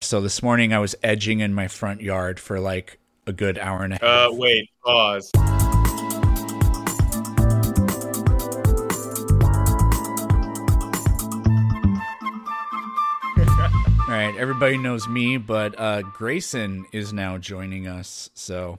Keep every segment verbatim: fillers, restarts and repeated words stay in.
So this morning I was edging in my front yard for like a good hour and a Uh, half. wait, pause. All right, everybody knows me, but uh, Grayson is now joining us. So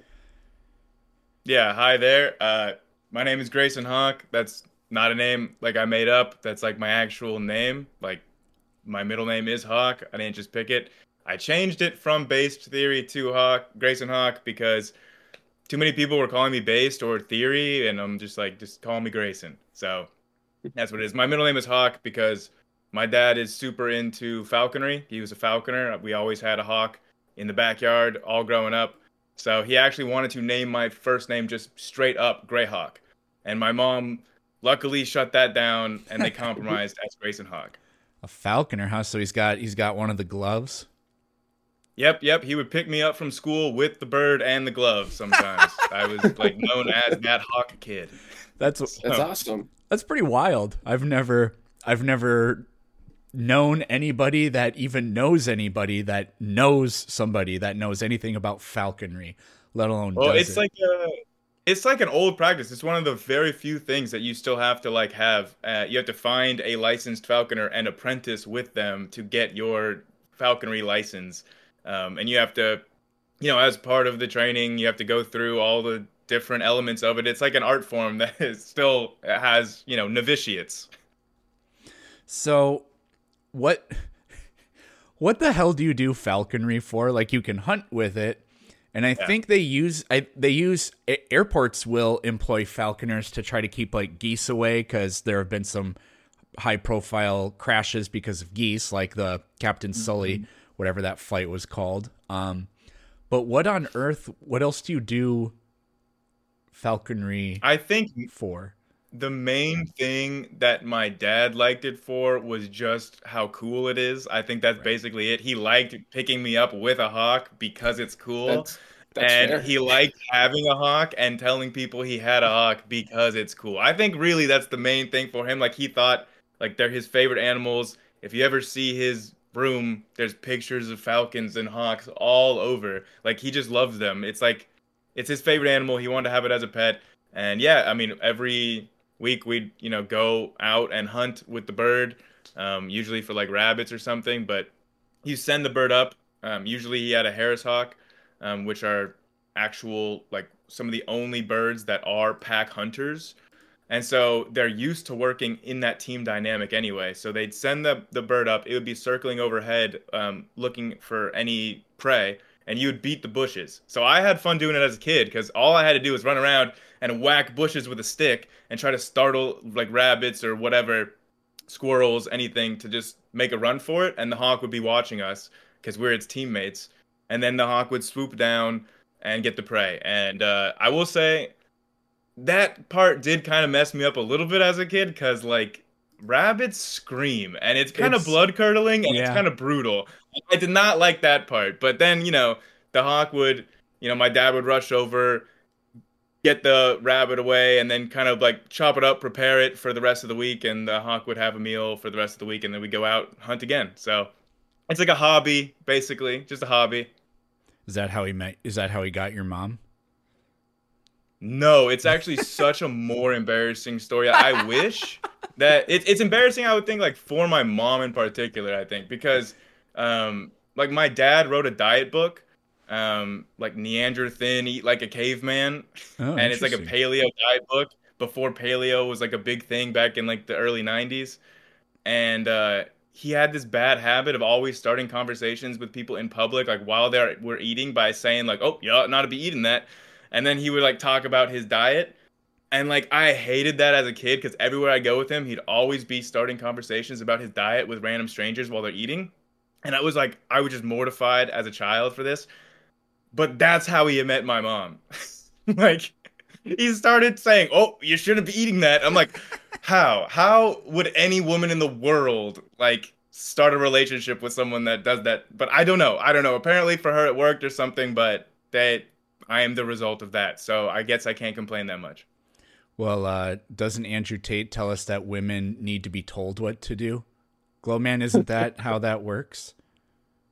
Yeah, hi there. Uh, my name is Grayson Hawk. That's not a name like I made up. That's like my actual name. Like my middle name is Hawk. I didn't just pick it. I changed it from Based Theory to Hawk, Grayson Hawk, because too many people were calling me Based or Theory, and I'm just like, just call me Grayson. So that's what it is. My middle name is Hawk because my dad is super into falconry. He was a falconer. We always had a hawk in the backyard all growing up. So he actually wanted to name my first name just straight up Greyhawk. And my mom luckily shut that down and they compromised as Grayson Hawk. a falconer, huh? So he's got he's got one of the gloves. Yep, yep. He would pick me up from school with the bird and the glove sometimes. I was like known as that hawk kid. That's That's So, awesome. that's pretty wild. I've never I've never known anybody that even knows anybody that knows somebody that knows anything about falconry, let alone well, does it's it. like a, it's like an old practice. It's one of the very few things that you still have to like have. Uh, you have to find a licensed falconer and apprentice with them to get your falconry license. Um, and you have to, you know, as part of the training, you have to go through all the different elements of it. It's like an art form that is still has, you know, novitiates. So what what the hell do you do falconry for? Like you can hunt with it, and I Yeah. think they use I, they use a- airports will employ falconers to try to keep like geese away because there have been some high profile crashes because of geese, like the Captain Sully, whatever that flight was called. Um, but what on earth? What else do you do falconry I think for? the main thing that my dad liked it for was just how cool it is. I think that's Right. basically it. He liked picking me up with a hawk because it's cool. That's that's And fair. he liked having a hawk and telling people he had a hawk because it's cool. I think really that's the main thing for him. Like he thought like they're his favorite animals. If you ever see his room, there's pictures of falcons and hawks all over. Like he just loves them. It's like it's his favorite animal. He wanted to have it as a pet. And yeah, I mean every week we'd, you know, go out and hunt with the bird, um, usually for like rabbits or something, but you send the bird up. Um, usually he had a Harris hawk, um, which are actual like some of the only birds that are pack hunters. And so they're used to working in that team dynamic anyway. So they'd send the, the bird up. It would be circling overhead, um, looking for any prey, and you would beat the bushes. So I had fun doing it as a kid because all I had to do was run around and whack bushes with a stick and try to startle like rabbits or whatever, squirrels, anything to just make a run for it. And the hawk would be watching us because we're its teammates. And then the hawk would swoop down and get the prey. And uh, I will say that part did kind of mess me up a little bit as a kid because like rabbits scream and it's kind of It's blood curdling and it's yeah. kind of brutal. I did not like that part. But then, you know, the hawk would, you know, my dad would rush over, get the rabbit away, and then kind of like chop it up, prepare it for the rest of the week, and the hawk would have a meal for the rest of the week, and then we go out hunt again. So it's like a hobby, basically, just a hobby. Is that how he met? Is that how he got your mom? No, it's actually such a more embarrassing story. I wish that it, it's embarrassing. I would think like for my mom in particular. I think because um, like my dad wrote a diet book, um, like Neanderthal, eat like a caveman, Oh, and it's like a interesting. paleo diet book before paleo was like a big thing back in like the early nineties. And uh, he had this bad habit of always starting conversations with people in public, like while they were eating, by saying like, "Oh, you ought not to be eating that," and then he would like talk about his diet. And like I hated that as a kid because everywhere I go with him, he'd always be starting conversations about his diet with random strangers while they're eating. And I was like, I was just mortified as a child for this. But that's how he met my mom. Like he started saying, "Oh, you shouldn't be eating that." I'm like, how? How would any woman in the world like start a relationship with someone that does that? But I don't know. I don't know. Apparently for her it worked or something, but that I am the result of that. So I guess I can't complain that much. Well, uh, doesn't Andrew Tate tell us that women need to be told what to do? Glowman, isn't that how that works?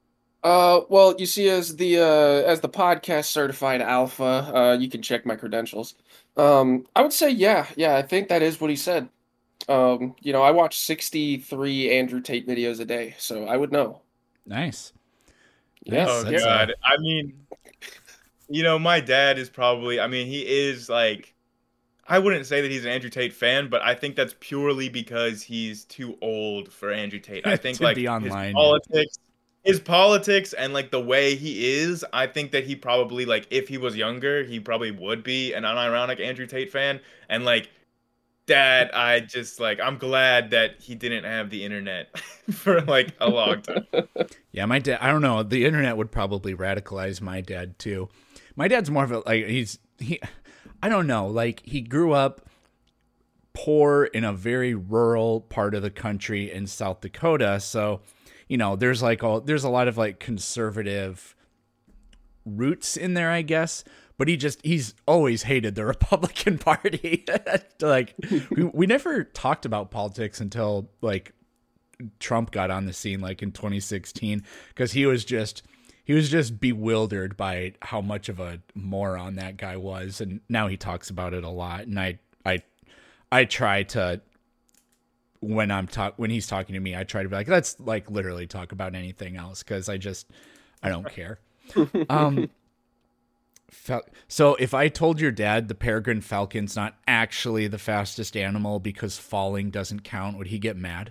Uh, well, you see, as the uh, as the podcast certified alpha, uh, you can check my credentials. Um, I would say, yeah, yeah, I think that is what he said. Um, you know, I watch sixty-three Andrew Tate videos a day, so I would know. Nice. Yeah, Nice. Oh That's yeah. uh God. I mean, you know, my dad is probably, I mean, he is like, I wouldn't say that he's an Andrew Tate fan, but I think that's purely because he's too old for Andrew Tate. I think to be like his online. Yeah. politics, his politics and like the way he is, I think that he probably like if he was younger, he probably would be an unironic Andrew Tate fan. And like that, I just like I'm glad that he didn't have the internet for like a long time. Yeah, my dad, I don't know, the internet would probably radicalize my dad too. My dad's more of a like he's he I don't know, like he grew up poor in a very rural part of the country in South Dakota, so you know, there's like all there's a lot of like conservative roots in there, I guess. But he just he's always hated the Republican Party. Like we, we never talked about politics until like Trump got on the scene like in twenty sixteen, because he was just he was just bewildered by how much of a moron that guy was, and now he talks about it a lot. And I I I try to when I'm talk when he's talking to me, I try to be like, let's like literally talk about anything else, because I just I don't care. Um. Fal- so if I told your dad the peregrine falcon's not actually the fastest animal because falling doesn't count, would he get mad?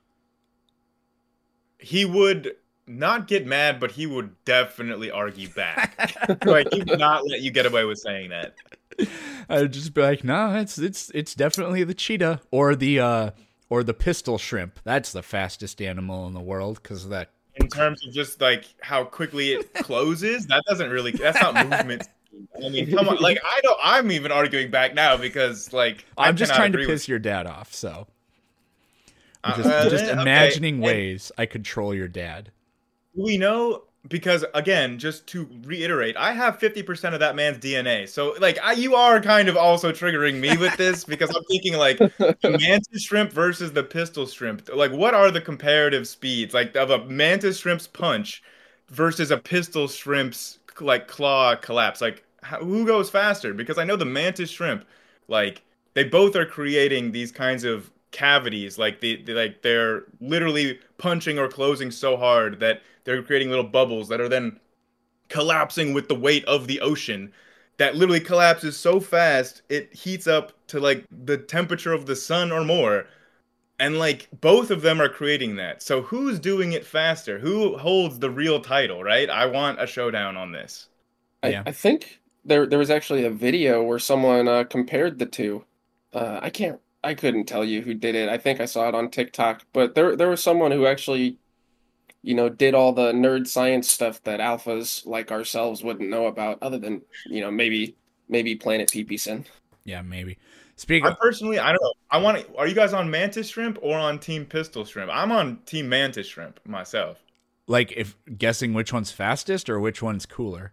He would not get mad, but he would definitely argue back. Like he would not let you get away with saying that. I'd just be like, no, it's it's it's definitely the cheetah or the uh or the pistol shrimp. That's the fastest animal in the world because of that. In terms of just like how quickly it closes, that doesn't really that's not movement. I mean, come on, like I don't I'm even arguing back now because like I I'm just cannot trying to agree piss with- your dad off, so I'm Uh, just, I'm just okay. imagining And- ways I control your dad. We know because again, just to reiterate, I have fifty percent of that man's D N A. So like I, you are kind of also triggering me with this because I'm thinking like the mantis shrimp versus the pistol shrimp. Like what are the comparative speeds like of a mantis shrimp's punch versus a pistol shrimp's like claw collapse? Like how, who goes faster? Because I know the mantis shrimp like they both are creating these kinds of cavities like the, the like they're literally punching or closing so hard that they're creating little bubbles that are then collapsing with the weight of the ocean that literally collapses so fast it heats up to like the temperature of the sun or more, and like both of them are creating that. So who's doing it faster? Who holds the real title, right? I want a showdown on this. I, Yeah. I think there there was actually a video where someone uh, compared the two. Uh, I can't, I couldn't tell you who did it. I think I saw it on TikTok, but there there was someone who actually, you know, did all the nerd science stuff that alphas like ourselves wouldn't know about, other than, you know, maybe maybe Planet P P Sin. Yeah, maybe. Speaking I of, personally, I don't know. I want to. Are you guys on mantis shrimp or on team pistol shrimp? I'm on team mantis shrimp myself. like, if guessing which one's fastest or which one's cooler.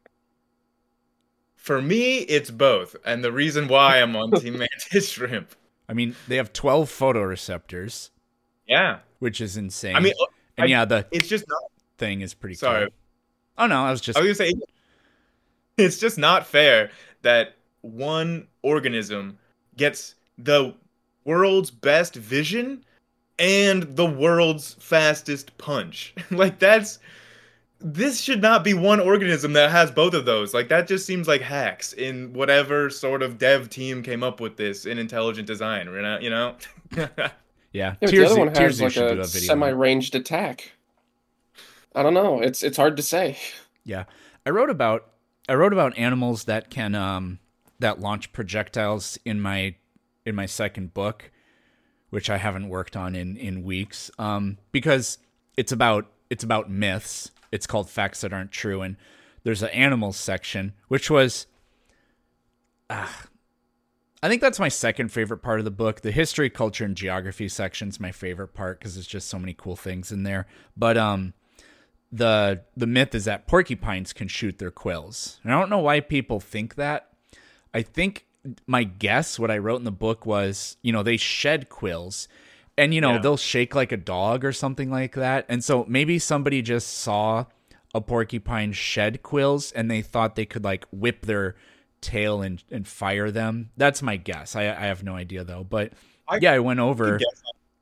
For me, it's both, and the reason why I'm on team mantis shrimp. I mean, they have twelve photoreceptors, Yeah, which is insane. I mean, and I- yeah, the it's just not. thing is pretty Sorry. cool. Oh no, I was just I was gonna say, it's just not fair that one organism gets the world's best vision and the world's fastest punch. Like that's this should not be one organism that has both of those. Like that just seems like hacks in whatever sort of dev team came up with this in intelligent design. You know, you know. yeah. Yeah, but the Tears, other one Tears has like should do a a video. on it. semi-ranged attack. I don't know. It's it's hard to say. Yeah, I wrote about I wrote about animals that can um that launch projectiles in my in my second book, which I haven't worked on in in weeks. Um, because it's about it's about myths. It's called Facts That Aren't True, and there's an animals section, which was, ah, I think that's my second favorite part of the book. The history, culture, and geography section's my favorite part because there's just so many cool things in there. But um. The the myth is that porcupines can shoot their quills. And I don't know why people think that. I think my guess, what I wrote in the book was, you know, they shed quills and, you know, Yeah. they'll shake like a dog or something like that. And so maybe somebody just saw a porcupine shed quills and they thought they could like whip their tail and, and fire them. That's my guess. I, I have no idea though. But I yeah, I went over. guess.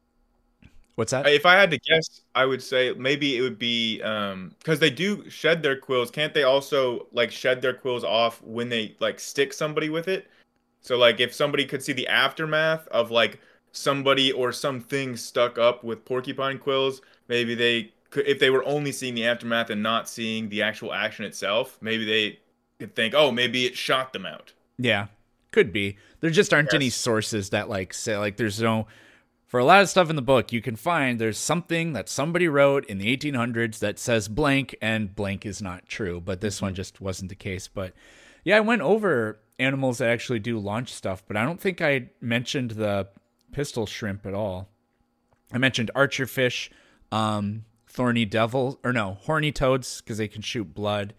What's that? If I had to guess, I would say maybe it would be um because they do shed their quills. Can't they also like shed their quills off when they like stick somebody with it? So like if somebody could see the aftermath of like somebody or something stuck up with porcupine quills, maybe they could, if they were only seeing the aftermath and not seeing the actual action itself, maybe they could think, oh, maybe it shot them out. Yeah, could be. There just aren't Yes. any sources that like say like there's no. For a lot of stuff in the book, you can find there's something that somebody wrote in the eighteen hundreds that says blank, and blank is not true. But this one just wasn't the case. But yeah, I went over animals that actually do launch stuff, but I don't think I mentioned the pistol shrimp at all. I mentioned archerfish, um, thorny devil, or no, horny toads because they can shoot blood,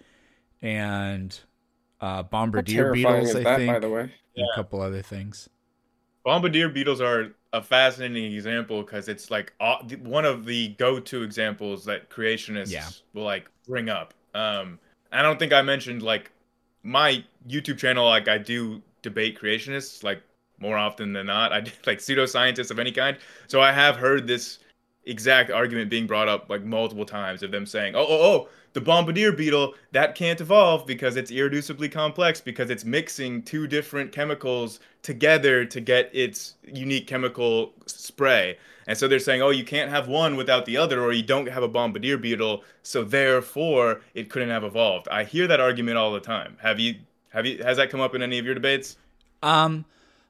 and uh, How bombardier terrifying beetles, is I that, think, by the way? and Yeah. a couple other things. Bombardier beetles are a fascinating example because it's like uh, one of the go-to examples that creationists Yeah. will like bring up. Um, I don't think I mentioned like my YouTube channel. Like I do debate creationists like more often than not. I do, like pseudoscientists of any kind. So I have heard this exact argument being brought up like multiple times of them saying, "Oh, oh, oh, the bombardier beetle that can't evolve because it's irreducibly complex because it's mixing two different chemicals together to get its unique chemical spray." And so they're saying, "Oh, you can't have one without the other, or you don't have a bombardier beetle, so therefore it couldn't have evolved." I hear that argument all the time. Have you have you has that come up in any of your debates? Um,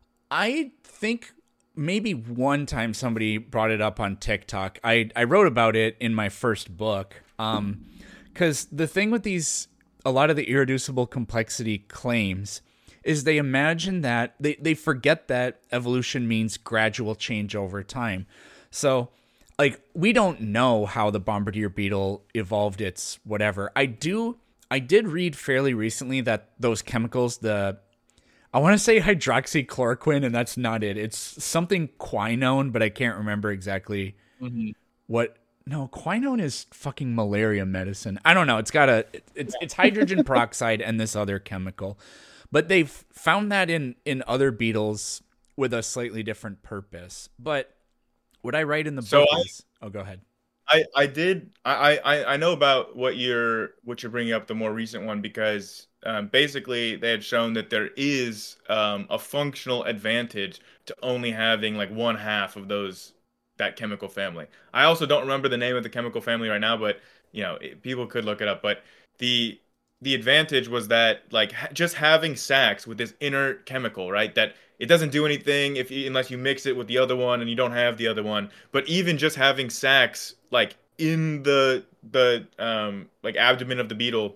I think maybe one time somebody brought it up on TikTok. I, I wrote about it in my first book. Um, because the thing with these, a lot of the irreducible complexity claims is they imagine that they, they forget that evolution means gradual change over time. So like, we don't know how the bombardier beetle evolved its whatever. I do, I did read fairly recently that those chemicals, the, I want to say hydroxychloroquine, and that's not it. It's something quinone, but I can't remember exactly Mm-hmm. what. No, quinone is fucking malaria medicine. I don't know. It's got a. It's it's hydrogen peroxide and this other chemical, but they've found that in in other beetles with a slightly different purpose. But what I write in the So book I- is. Oh, go ahead. I I did I I I know about what you're what you're bringing up, the more recent one, because um, basically they had shown that there is um, a functional advantage to only having like one half of those that chemical family. I also don't remember the name of the chemical family right now, but you know it, people could look it up. But the the advantage was that like ha- just having Sax with this inert chemical, right? That it doesn't do anything if you, unless you mix it with the other one and you don't have the other one. But even just having Sax like in the the um like abdomen of the beetle,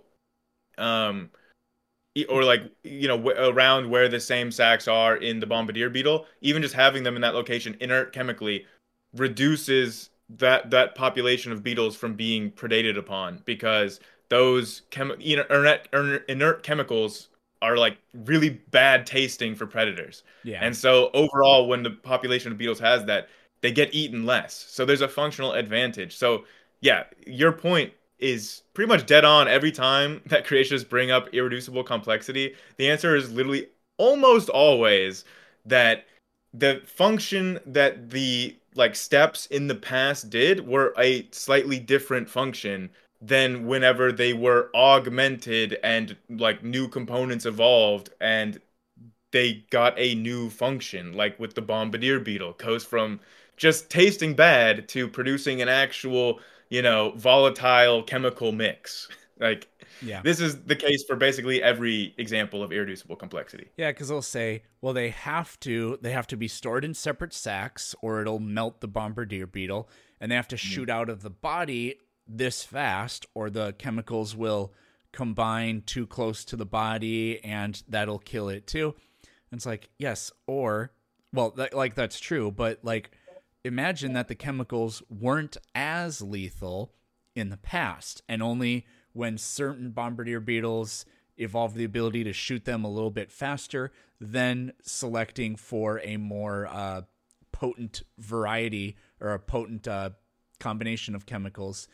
um, e- or like you know w- around where the same sacs are in the bombardier beetle, even just having them in that location inert chemically reduces that that population of beetles from being predated upon because those chemi- you know, inert, inert, inert chemicals are like really bad tasting for predators. Yeah. And so overall, when the population of beetles has that, they get eaten less. So there's a functional advantage. So yeah, your point is pretty much dead on every time that creationists bring up irreducible complexity. The answer is literally almost always that the function that the like steps in the past did were a slightly different function than whenever they were augmented and like new components evolved and they got a new function, like with the bombardier beetle, goes from just tasting bad to producing an actual, you know, volatile chemical mix. Like, Yeah. this is the case for basically every example of irreducible complexity. Yeah, because they'll say, well, they have to they have to be stored in separate sacs, or it'll melt the bombardier beetle, and they have to shoot out of the body this fast, or the chemicals will combine too close to the body, and that'll kill it too. And it's like, yes, or well, that, like that's true, but like, imagine that the chemicals weren't as lethal in the past, and only when certain bombardier beetles evolved the ability to shoot them a little bit faster, then selecting for a more uh, potent variety or a potent uh, combination of chemicals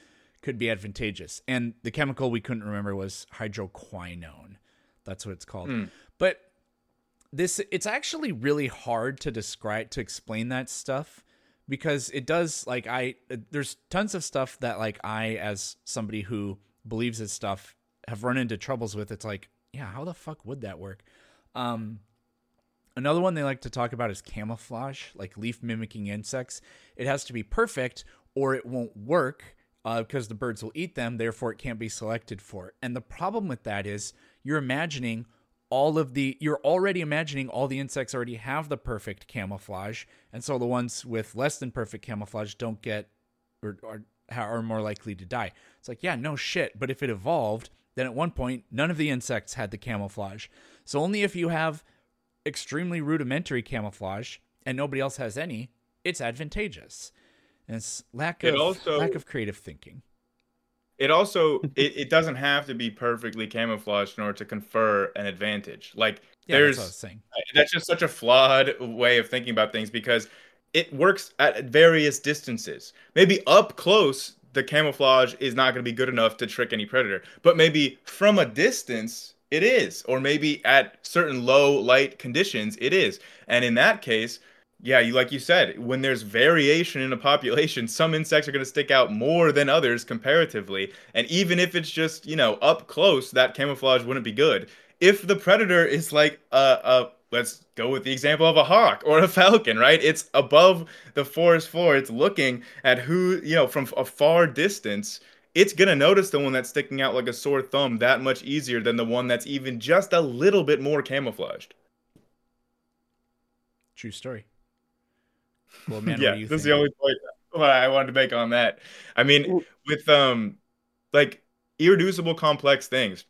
could be advantageous. And the chemical we couldn't remember was hydroquinone. That's what it's called. Mm. But this, it's actually really hard to describe, to explain that stuff, because it does, like, I, there's tons of stuff that, like, I, as somebody who believes this stuff, have run into troubles with. It's like, yeah, how the fuck would that work? Um, another one they like to talk about is camouflage, like leaf mimicking insects. It has to be perfect or it won't work uh, because the birds will eat them. Therefore, it can't be selected for. And the problem with that is you're imagining all of the, you're already imagining all the insects already have the perfect camouflage. And so the ones with less than perfect camouflage don't get, or, or are more likely to die. It's like, yeah, no shit. But if it evolved, then at one point, none of the insects had the camouflage. So only if you have extremely rudimentary camouflage and nobody else has any, it's advantageous. And it's lack of, also, lack of creative thinking. It also, it, it doesn't have to be perfectly camouflaged in order to confer an advantage. Like, yeah, there's, that's what I was saying. That's just such a flawed way of thinking about things, because it works at various distances. Maybe up close, the camouflage is not going to be good enough to trick any predator. But maybe from a distance, it is. Or maybe at certain low light conditions, it is. And in that case, yeah, you like you said, when there's variation in a population, some insects are going to stick out more than others comparatively. And even if it's just, you know, up close, that camouflage wouldn't be good. If the predator is like a, a let's go with the example of a hawk or a falcon, right? It's above the forest floor. It's looking at who, you know, from a far distance. It's going to notice the one that's sticking out like a sore thumb that much easier than the one that's even just a little bit more camouflaged. True story. Well, man, yeah, what do you this think? is the only point what I wanted to make on that. I mean, with um, like irreducible complex things,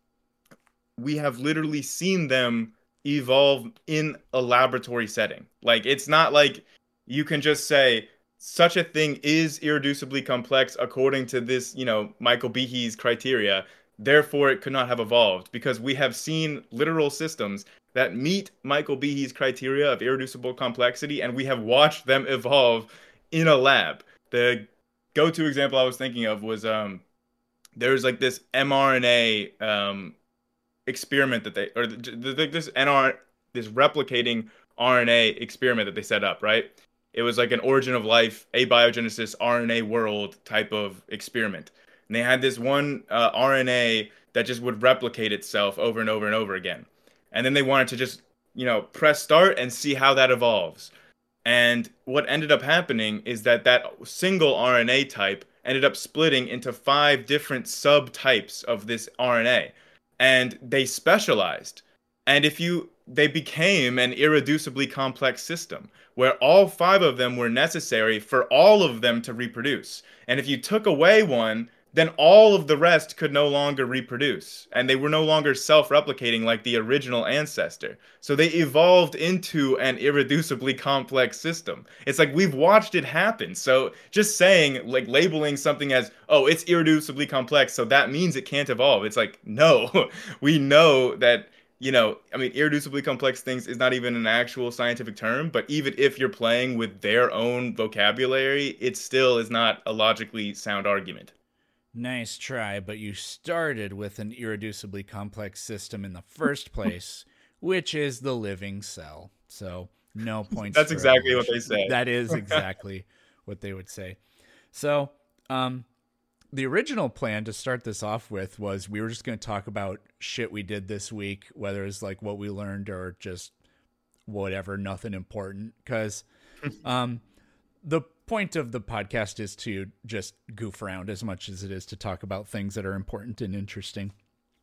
we have literally seen them evolve in a laboratory setting. Like, it's not like you can just say such a thing is irreducibly complex according to this, you know, Michael Behe's criteria, therefore it could not have evolved, because we have seen literal systems that meet Michael Behe's criteria of irreducible complexity, and we have watched them evolve in a lab. The go-to example I was thinking of was um there's like this mRNA um experiment that they, or this N R, this replicating R N A experiment that they set up, right? It was like an origin of life, abiogenesis, R N A world type of experiment. And they had this one uh, R N A that just would replicate itself over and over and over again. And then they wanted to just, you know, press start and see how that evolves. And what ended up happening is that that single R N A type ended up splitting into five different subtypes of this R N A. And they specialized. And if you, they became an irreducibly complex system where all five of them were necessary for all of them to reproduce. And if you took away one, then all of the rest could no longer reproduce. And they were no longer self-replicating like the original ancestor. So they evolved into an irreducibly complex system. It's like we've watched it happen. So just saying, like labeling something as, oh, it's irreducibly complex, so that means it can't evolve. It's like, no, we know that, you know, I mean, irreducibly complex things is not even an actual scientific term, but even if you're playing with their own vocabulary, it still is not a logically sound argument. Nice try, but you started with an irreducibly complex system in the first place, which is the living cell. So no points. That's exactly evolution. What they say. That is exactly what they would say. So um, the original plan to start this off with was we were just going to talk about shit we did this week, whether it's like what we learned or just whatever, nothing important. Because um, the point of the podcast is to just goof around as much as it is to talk about things that are important and interesting.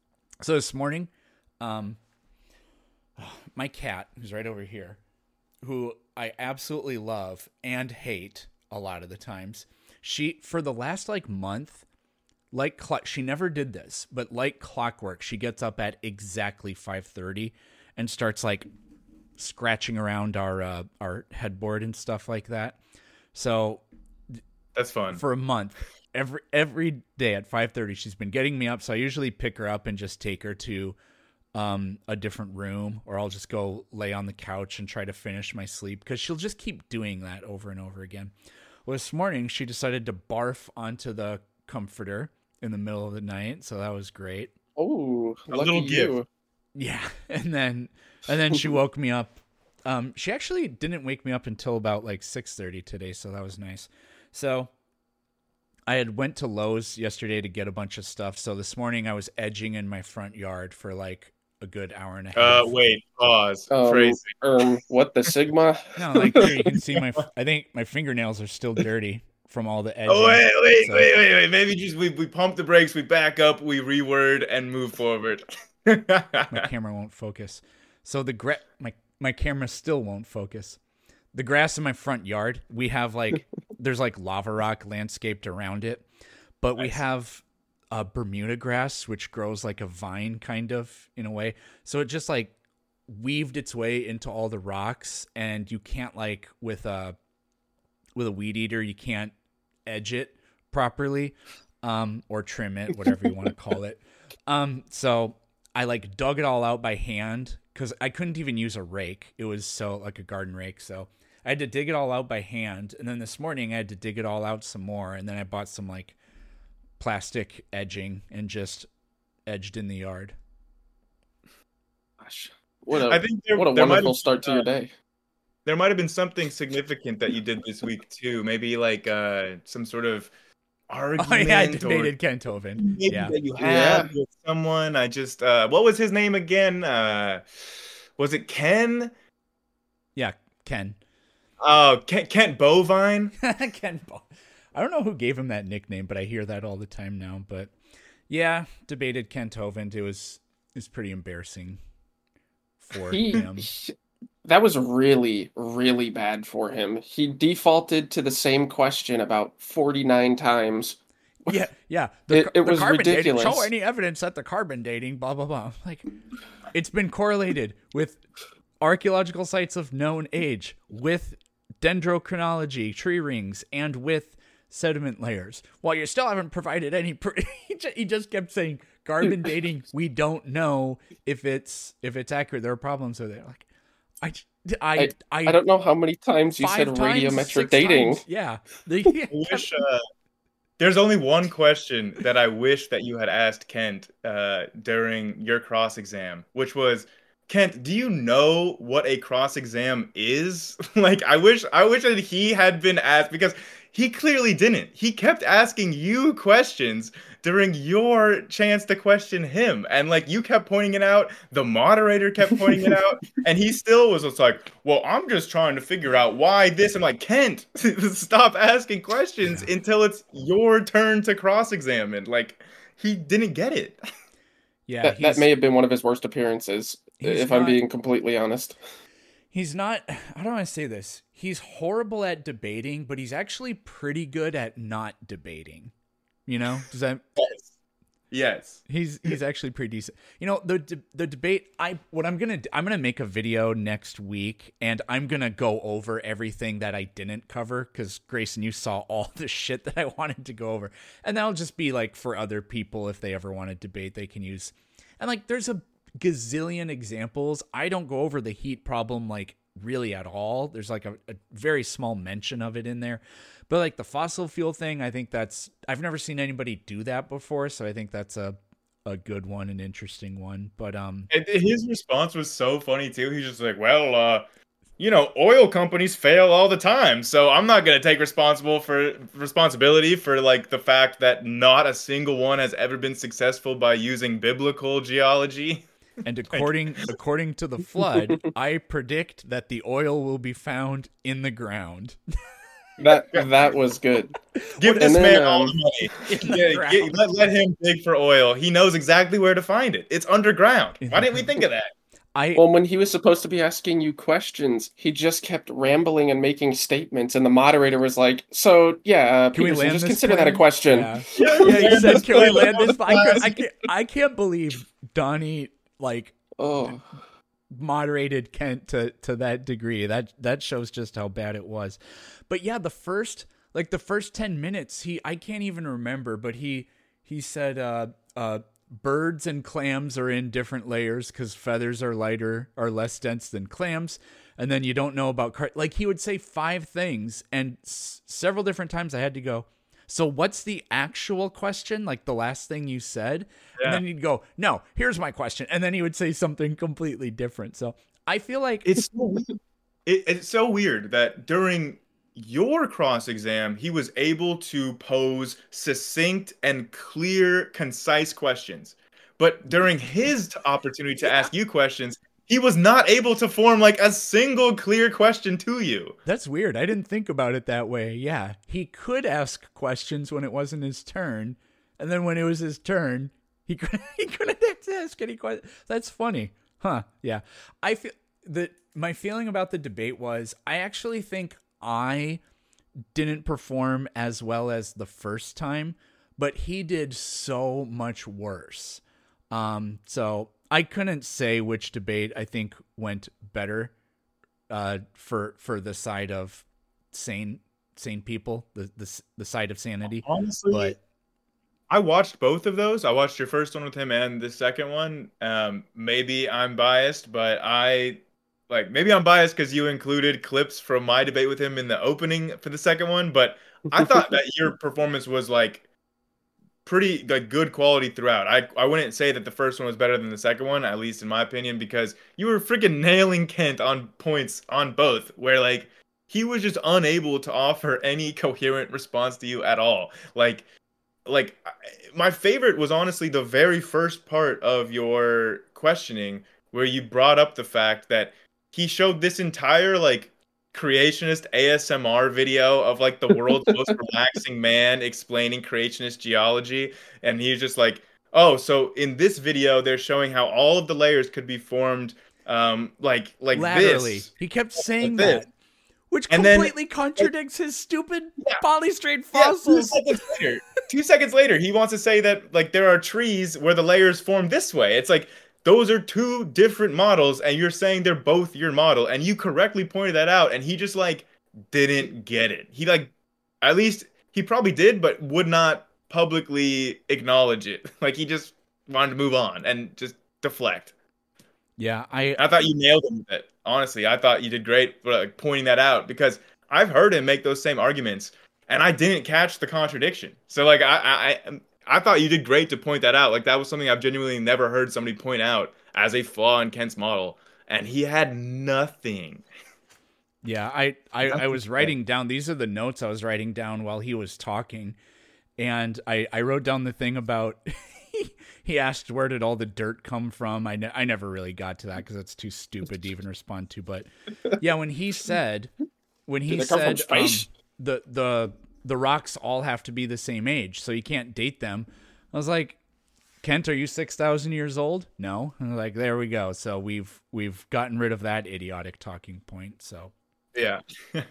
So this morning, um, my cat, who's right over here, who I absolutely love and hate a lot of the times, she, for the last like month, like clock, she never did this, but like clockwork, she gets up at exactly five thirty and starts like scratching around our uh, our headboard and stuff like that. So that's fun. For a month, every every day at five thirty, she's been getting me up. So I usually pick her up and just take her to um, a different room, or I'll just go lay on the couch and try to finish my sleep, because she'll just keep doing that over and over again. Well, this morning she decided to barf onto the comforter in the middle of the night, so that was great. Oh, A lucky little gift. you. Yeah, and then and then she woke me up. Um, she actually didn't wake me up until about like six thirty today, so that was nice. So I had went to Lowe's yesterday to get a bunch of stuff. So this morning I was edging in my front yard for like a good hour and a half. Uh, wait, pause. Um, Phrasing. um, what the Sigma? No, like here you can see my. I think my fingernails are still dirty from all the edging. Oh wait, wait, so- wait, wait, wait. Maybe just we we pump the brakes, we back up, we reword, and move forward. My camera won't focus. So the gra- my my camera still won't focus. The grass in my front yard, we have like there's like lava rock landscaped around it, but we Nice. have uh, Bermuda grass, which grows like a vine kind of in a way. So it just like weaved its way into all the rocks, and you can't like with a with a weed eater, you can't edge it properly, um, or trim it, whatever you want to call it. Um, so I like dug it all out by hand because I couldn't even use a rake. It was so like a garden rake. So I had to dig it all out by hand. And then this morning I had to dig it all out some more. And then I bought some like plastic edging and just edged in the yard. Gosh, what a I think there, what a there might wonderful have, start to uh, your day. there might have been something significant that you did this week too. Maybe like uh some sort of Oh argument yeah, I or debated Kent Hovind. maybe Yeah. that you Yeah. had with someone. I just uh what was his name again? Uh was it Ken? Yeah, Ken. Oh, Kent, Kent Bovine. Ken Bo- I don't know who gave him that nickname, but I hear that all the time now. But yeah, debated Kent Hovind. It was it was pretty embarrassing for He, him. he- that was really, really bad for him. He defaulted to the same question about forty-nine times. Yeah, yeah. The, It- car- it the was carbon dating. ridiculous. Show any evidence that the carbon dating, blah blah blah. Like, it's been correlated with archaeological sites of known age, with dendrochronology, tree rings, and with sediment layers. While you still haven't provided any, pr- he, just, he just kept saying carbon dating. We don't know if it's if it's accurate. There are problems with it. Like, I, I, I, I don't know how many times you five said times, radiometric six dating. times. Yeah. The, I wish uh, there's only one question that I wish that you had asked Kent uh, during your cross exam, which was, Kent, do you know what a cross exam is? Like, I wish, I wish that he had been asked because he clearly didn't. He kept asking you questions during your chance to question him, and like you kept pointing it out, the moderator kept pointing it out, and he still was just like, "Well, I'm just trying to figure out why this." I'm like, Kent, stop asking questions Yeah. until it's your turn to cross-examine. Like, he didn't get it. yeah, That, that he's- may have been one of his worst appearances, He's if I'm not- being completely honest. He's not, how do I say this? He's horrible at debating, but he's actually pretty good at not debating. You know, does that, Yes. Yes. he's, he's actually pretty decent. You know, the, de- the debate, I, what I'm going to, I'm going to make a video next week and I'm going to go over everything that I didn't cover. Cause Grayson, you saw all the shit that I wanted to go over, and that'll just be like for other people. If they ever want to debate, they can use, and like, there's a gazillion examples. I don't go over the heat problem like really at all. There's like a, a very small mention of it in there, but like the fossil fuel thing, I think that's, I've never seen anybody do that before, so I think that's a a good one, an interesting one. But um And his response was so funny too. He's just like, "Well, uh, you know, oil companies fail all the time, so I'm not gonna take responsible for responsibility for like the fact that not a single one has ever been successful by using biblical geology." and according according to the flood, I predict that the oil will be found in the ground. That that was good. Give And this then, man um, all the money. In the Yeah, ground. get- let, let him dig for oil. He knows exactly where to find it. It's underground. Why didn't we think of that? I Well, when he was supposed to be asking you questions, he just kept rambling and making statements, and the moderator was like, "So yeah, uh, Can we Peterson, land just this consider that a plane?" question." Yeah. Yeah, Yeah, he said, "Can we land this?" That I was can't, I can't, I can't believe Donnie like Oh, moderated Kent to to that degree. That that shows just how bad it was. But yeah, the first like the first ten minutes, he I can't even remember, but he he said uh uh birds and clams are in different layers because feathers are lighter are less dense than clams, and then you don't know about car- like he would say five things, and s- several different times I had to go, So what's the actual question? Like the last thing you said? Yeah. And then he'd go, no, here's my question. And then he would say something completely different. So I feel like It's so weird. It, it's so weird that during your cross exam, he was able to pose succinct and clear, concise questions. But during his opportunity to ask you questions, he was not able to form like a single clear question to you. That's weird. I didn't think about it that way. Yeah. He could ask questions when it wasn't his turn. And then when it was his turn, he couldn't, he couldn't ask any questions. That's funny. Huh. Yeah. I feel that my feeling about the debate was I actually think I didn't perform as well as the first time, but he did so much worse. Um, so I couldn't say which debate I think went better uh, for for the side of sane sane people, the the the side of sanity. Honestly, but I watched both of those. I watched your first one with him and the second one. Um, maybe I'm biased, but I like maybe I'm biased because you included clips from my debate with him in the opening for the second one. But I thought that your performance was like pretty like good quality throughout. I I wouldn't say that the first one was better than the second one, at least in my opinion, because you were freaking nailing Kent on points on both, where like he was just unable to offer any coherent response to you at all. Like like my favorite was honestly the very first part of your questioning where you brought up the fact that he showed this entire like creationist A S M R video of like the world's most relaxing man explaining creationist geology, and he's just like, oh, so in this video they're showing how all of the layers could be formed um like like laterally. this. He kept saying like that, which and completely then, contradicts his stupid yeah, polystrate yeah, fossils. two seconds later, two seconds later, he wants to say that like there are trees where the layers form this way. It's like those are two different models, and you're saying they're both your model, and you correctly pointed that out, and he just like didn't get it. He like, at least he probably did, but would not publicly acknowledge it. Like he just wanted to move on and just deflect. Yeah, I I thought you nailed him with it. Honestly, I thought you did great for like pointing that out, because I've heard him make those same arguments, and I didn't catch the contradiction. So like I I I thought you did great to point that out. Like that was something I've genuinely never heard somebody point out as a flaw in Kent's model, and he had nothing. Yeah, I, I, I was writing down, these are the notes I was writing down while he was talking. And I, I wrote down the thing about, he, he asked where did all the dirt come from? I, ne- I never really got to that because it's too stupid to even respond to. But yeah, when he said, when he said um, the, the, the rocks all have to be the same age, so you can't date them. I was like, Kent, are you six thousand years old? No. And like, there we go. So we've, we've gotten rid of that idiotic talking point. So. Yeah.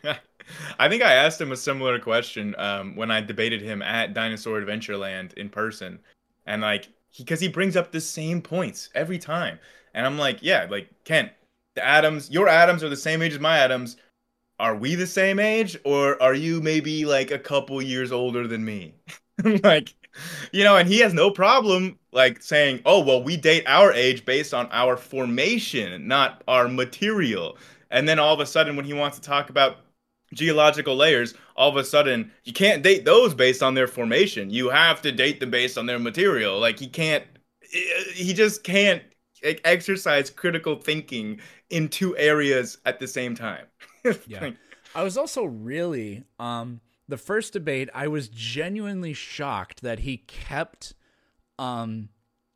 I think I asked him a similar question um, when I debated him at Dinosaur Adventureland in person. And like, because he, he brings up the same points every time. And I'm like, yeah, like, Kent, the atoms, your atoms are the same age as my atoms. Are we the same age, or are you maybe like a couple years older than me? Like, you know, and he has no problem like saying, oh, well, we date our age based on our formation, not our material. And then all of a sudden, when he wants to talk about geological layers, all of a sudden, you can't date those based on their formation. You have to date them based on their material. Like, he can't, he just can't exercise critical thinking in two areas at the same time. Yeah. I was also really, um, the first debate, I was genuinely shocked that he kept, um,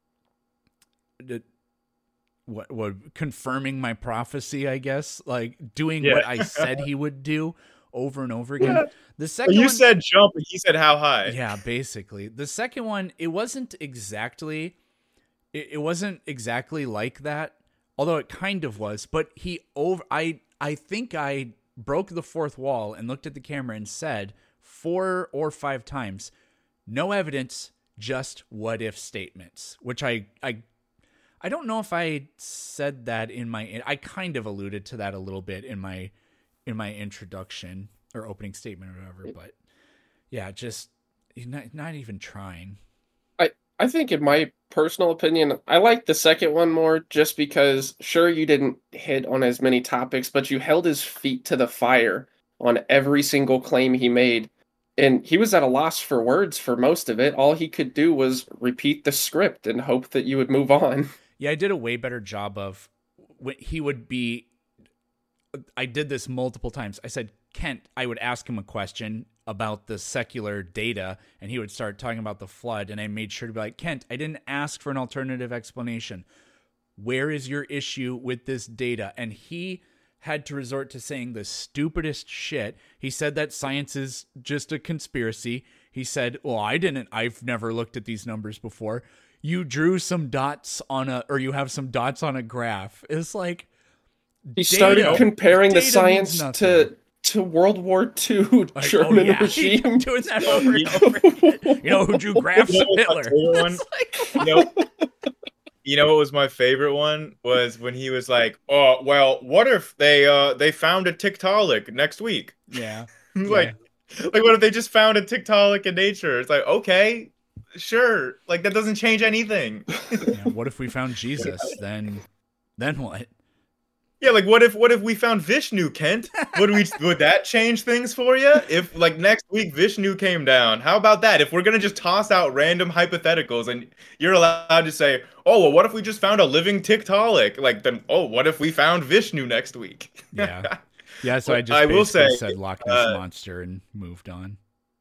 the, what, what, confirming my prophecy, I guess, like doing yeah. what I said he would do over and over again. Yeah. The second you one, said jump, and he said how high. Yeah, basically. The second one, it wasn't exactly, it, it wasn't exactly like that, although it kind of was. But he over, I, I think I broke the fourth wall and looked at the camera and said four or five times, no evidence, just what if statements, which I, I, I don't know if I said that in my, I kind of alluded to that a little bit in my, in my introduction or opening statement or whatever, but yeah, just not, not even trying. I, I think in my personal opinion, I like the second one more just because sure, you didn't hit on as many topics, but you held his feet to the fire on every single claim he made. And he was at a loss for words for most of it. All he could do was repeat the script and hope that you would move on. Yeah, I did a way better job of when he would be. I did this multiple times. I said, Kent, I would ask him a question about the secular data, and he would start talking about the flood. And I made sure to be like, Kent, I didn't ask for an alternative explanation. Where is your issue with this data? And he had to resort to saying the stupidest shit. He said that science is just a conspiracy. He said, well, I didn't, I've never looked at these numbers before. You drew some dots on a, or you have some dots on a graph. It's like, he started data, comparing the data science to to World War Two like, German oh, yeah. regime. Doing that over and over again. You know who drew graphs of Hitler? One, like, you know, you know what was my favorite one was when he was like, "Oh, well, what if they uh they found a Tiktaalik next week?" Yeah, like, yeah. like what if they just found a Tiktaalik in nature? It's like, okay, sure, like that doesn't change anything. Yeah, what if we found Jesus? Then, then what? Yeah, like what if what if we found Vishnu, Kent? Would we would that change things for you? If like next week Vishnu came down, how about that? If we're gonna just toss out random hypotheticals and you're allowed to say, oh well, what if we just found a living Tiktaalik? Like then, oh, what if we found Vishnu next week? Yeah, yeah. So I just I will say, said Loch Ness uh, monster and moved on.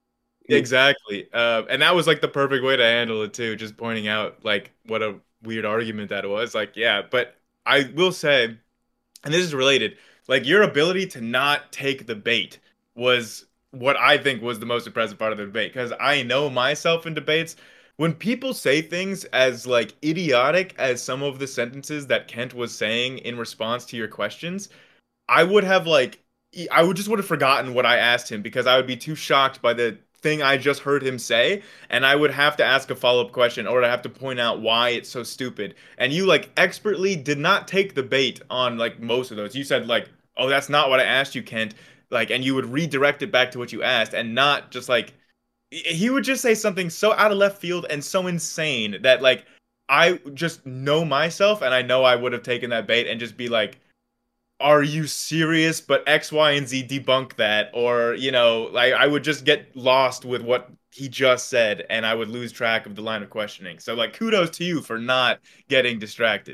Exactly, uh, and that was like the perfect way to handle it too. Just pointing out like what a weird argument that was. Like, yeah, but I will say. And this is related, like your ability to not take the bait was what I think was the most impressive part of the debate. Because I know myself in debates, when people say things as like idiotic as some of the sentences that Kent was saying in response to your questions, I would have like, I would just would have forgotten what I asked him because I would be too shocked by the thing I just heard him say, and I would have to ask a follow-up question or I have to point out why it's so stupid. And you like expertly did not take the bait on like most of those. You said like, oh, that's not what I asked you, Kent. Like, and you would redirect it back to what you asked and not just like, he would just say something so out of left field and so insane that like, I just know myself and I know I would have taken that bait and just be like, are you serious? But X, Y, and Z debunk that. Or, you know, like I would just get lost with what he just said and I would lose track of the line of questioning. So like kudos to you for not getting distracted.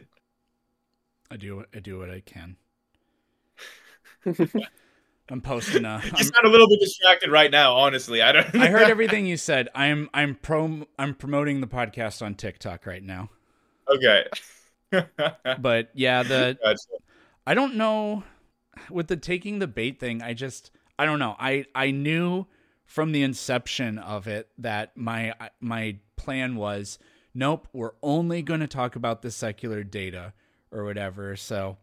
I do I do what I can. I'm posting a You I'm, sound a little bit distracted right now, honestly. I don't I heard everything you said. I'm I'm prom I'm promoting the podcast on TikTok right now. Okay. But yeah, the Gotcha. I don't know with the taking the bait thing. I just, I don't know. I, I knew from the inception of it that my, my plan was, nope, we're only going to talk about the secular data or whatever. So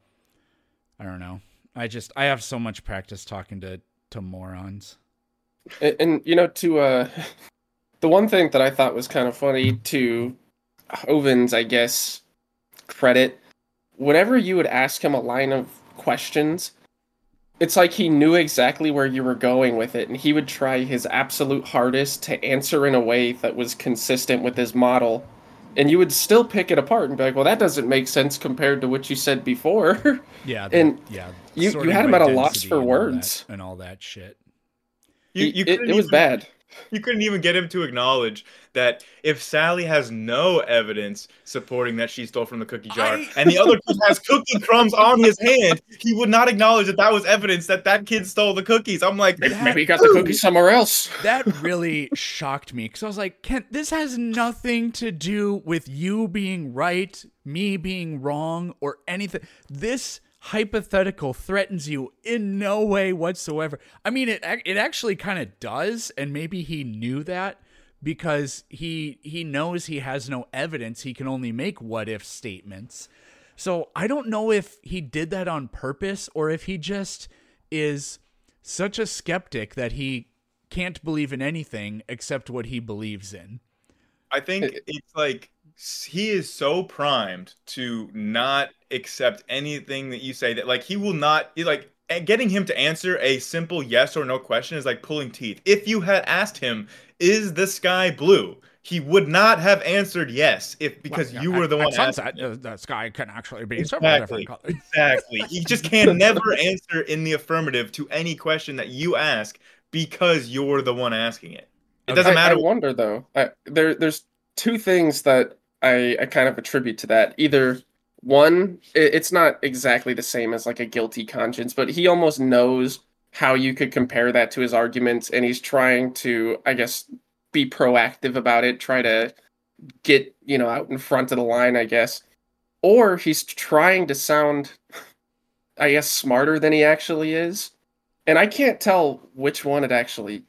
I don't know. I just, I have so much practice talking to, to morons. And, and you know, to, uh, the one thing that I thought was kind of funny to Oven's, I guess, credit, whenever you would ask him a line of questions, it's like he knew exactly where you were going with it, and he would try his absolute hardest to answer in a way that was consistent with his model, and you would still pick it apart and be like, well, that doesn't make sense compared to what you said before. Yeah. The, and yeah. You, you had him at a loss for and words. All that, and all that shit. You, you it, it was even, bad. You couldn't even get him to acknowledge that if Sally has no evidence supporting that she stole from the cookie jar, I... and the other kid has cookie crumbs on his hand, he would not acknowledge that that was evidence that that kid stole the cookies. I'm like, maybe, maybe he got the cookies somewhere else. That really shocked me because I was like, Kent, this has nothing to do with you being right, me being wrong, or anything. This hypothetical threatens you in no way whatsoever. I mean, it it actually kind of does, and maybe he knew that because he he knows he has no evidence. He can only make what if statements. So I don't know if he did that on purpose or if he just is such a skeptic that he can't believe in anything except what he believes in. I think it's like he is so primed to not accept anything that you say that like he will not like getting him to answer a simple yes or no question is like pulling teeth. If you had asked him, is the sky blue? He would not have answered yes if because well, you were the at, one at sunset, asking. The sky can actually be exactly, several different colors. Exactly. He just can never answer in the affirmative to any question that you ask because you're the one asking it. It Okay. doesn't I, matter. I wonder though. I, there, there's two things that I, I kind of attribute to that. Either one, it, it's not exactly the same as like a guilty conscience, but he almost knows how you could compare that to his arguments, and he's trying to, I guess, be proactive about it, try to get, you know, out in front of the line, I guess. Or he's trying to sound, I guess, smarter than he actually is. And I can't tell which one it actually.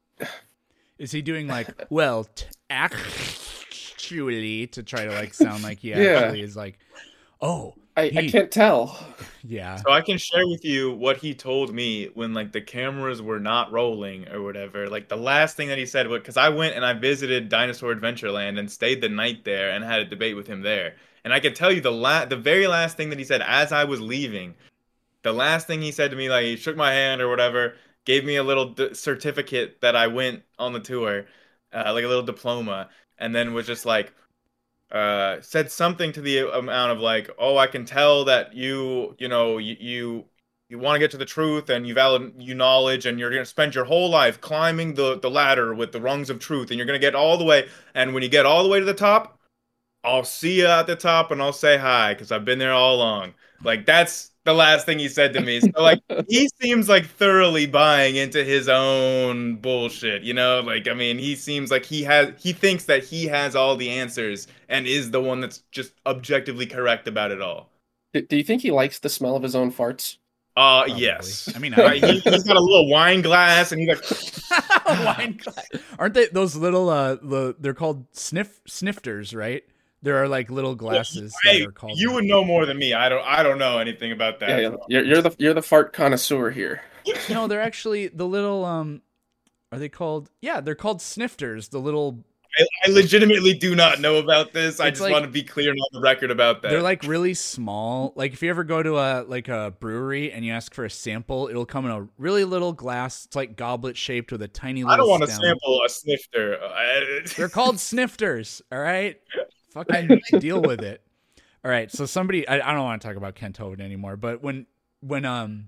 Is he doing like, well, t- actually, to try to like sound like he Yeah. actually is like, oh, I, he, I can't tell. yeah. So I can share with you what he told me when like the cameras were not rolling or whatever. Like the last thing that he said, because I went and I visited Dinosaur Adventureland and stayed the night there and had a debate with him there. And I can tell you the la- the very last thing that he said as I was leaving, the last thing he said to me, like he shook my hand or whatever, gave me a little d- certificate that I went on the tour, uh, like a little diploma, and then was just like, uh, said something to the amount of like, oh, I can tell that you, you know, you you, you want to get to the truth and you value you knowledge and you're gonna spend your whole life climbing the the ladder with the rungs of truth and you're gonna get all the way. And when you get all the way to the top, I'll see you at the top and I'll say hi because I've been there all along. Like that's the last thing he said to me. So like he seems like thoroughly buying into his own bullshit, you know? Like I mean, he seems like he has he thinks that he has all the answers and is the one that's just objectively correct about it all. Do, do you think he likes the smell of his own farts? Uh Probably. yes. I mean, Right, I, he, he's got a little wine glass and he's like wine glass. Aren't they those little uh the they're called sniff snifters, right? There are like little glasses hey, that are called you would know more than me. I don't I don't know anything about that. Yeah, yeah, you're, you're the you're the fart connoisseur here. No, they're actually the little um are they called yeah, they're called snifters, the little I, I legitimately do not know about this. I It's just like- want to be clear and on the record about that. they're like really small. Like if you ever go to a like a brewery and you ask for a sample, it'll come in a really little glass. It's like goblet shaped with a tiny little I don't want to stem. sample a snifter. I- They're called snifters, all right? Fucking deal with it. All right, so somebody I, I don't want to talk about Kent Hovind anymore, but when when um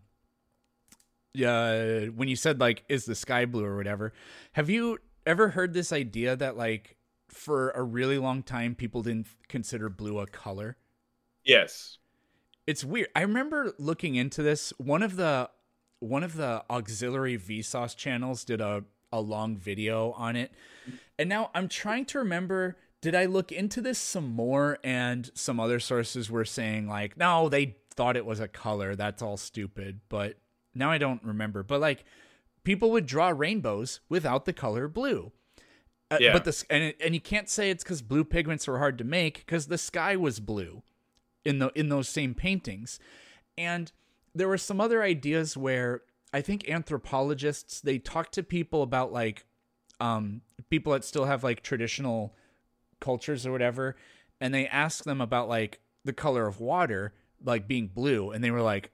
yeah, when you said like is the sky blue or whatever, have you ever heard this idea that like for a really long time people didn't consider blue a color? yes. It's weird. I remember looking into this. One of the one of the auxiliary Vsauce channels did a, a long video on it. And now I'm trying to remember, did I look into this some more and some other sources were saying like, no, they thought it was a color. That's all stupid. But now I don't remember. But like people would draw rainbows without the color blue. Uh, Yeah. But this and it, and you can't say it's because blue pigments were hard to make because the sky was blue in the in those same paintings. And there were some other ideas where I think anthropologists, they talk to people about like um people that still have like traditional cultures or whatever, and they ask them about like the color of water like being blue, and they were like,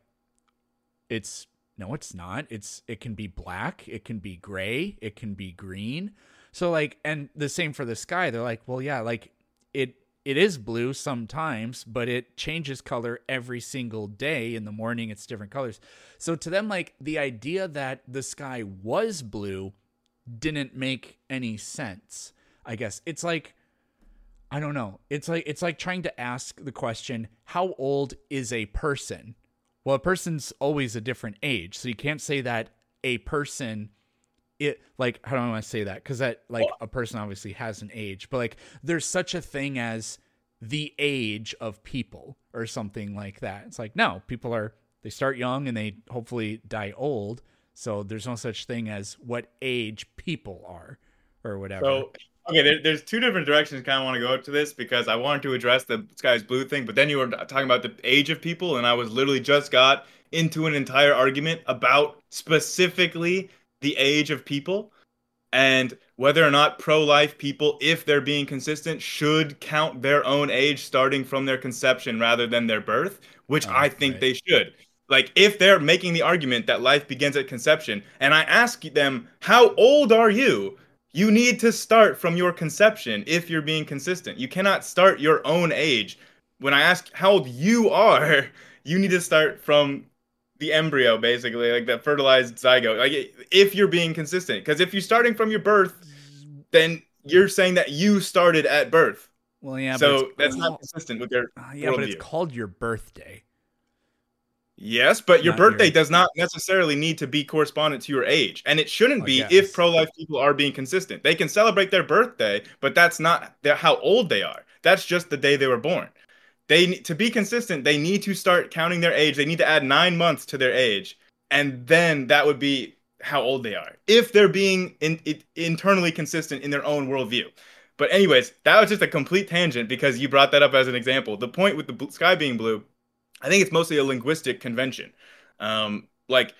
it's no it's not, it's it can be black, it can be gray, it can be green. So like, and the same for the sky, they're like, well yeah, like it it is blue sometimes, but it changes color every single day. In the morning it's different colors. So to them, like the idea that the sky was blue didn't make any sense. I guess it's like, I don't know. It's like it's like trying to ask the question, how old is a person? Well, a person's always a different age, so you can't say that a person it like how do I want to say that? Because that like a person obviously has an age, but like there's such a thing as the age of people or something like that. It's like no, people are they start young and they hopefully die old. So there's no such thing as what age people are or whatever. So, okay, there, there's two different directions I kind of want to go to this because I wanted to address the sky's blue thing, but then you were talking about the age of people, and I was literally just got into an entire argument about specifically the age of people and whether or not pro-life people, if they're being consistent, should count their own age starting from their conception rather than their birth, which Oh, I think right. they should. Like, if they're making the argument that life begins at conception, and I ask them, how old are you? You need to start from your conception if you're being consistent. You cannot start your own age. When I ask how old you are, you need to start from the embryo, basically, like the fertilized zygote. Like if you're being consistent, because if you're starting from your birth, then you're saying that you started at birth. Well, yeah, so but that's called, not consistent with their uh, yeah, worldview. but it's called your birthday. Yes, but your Not birthday your- does not necessarily need to be correspondent to your age, and it shouldn't I be guess. if pro-life people are being consistent. They can celebrate their birthday, but that's not their, how old they are. That's just the day they were born. They need to be consistent. They need to start counting their age. They need to add nine months to their age, and then that would be how old they are if they're being in, it, internally consistent in their own worldview. But anyways, that was just a complete tangent because you brought that up as an example. The point with the bl- sky being blue, I think it's mostly a linguistic convention. Um, like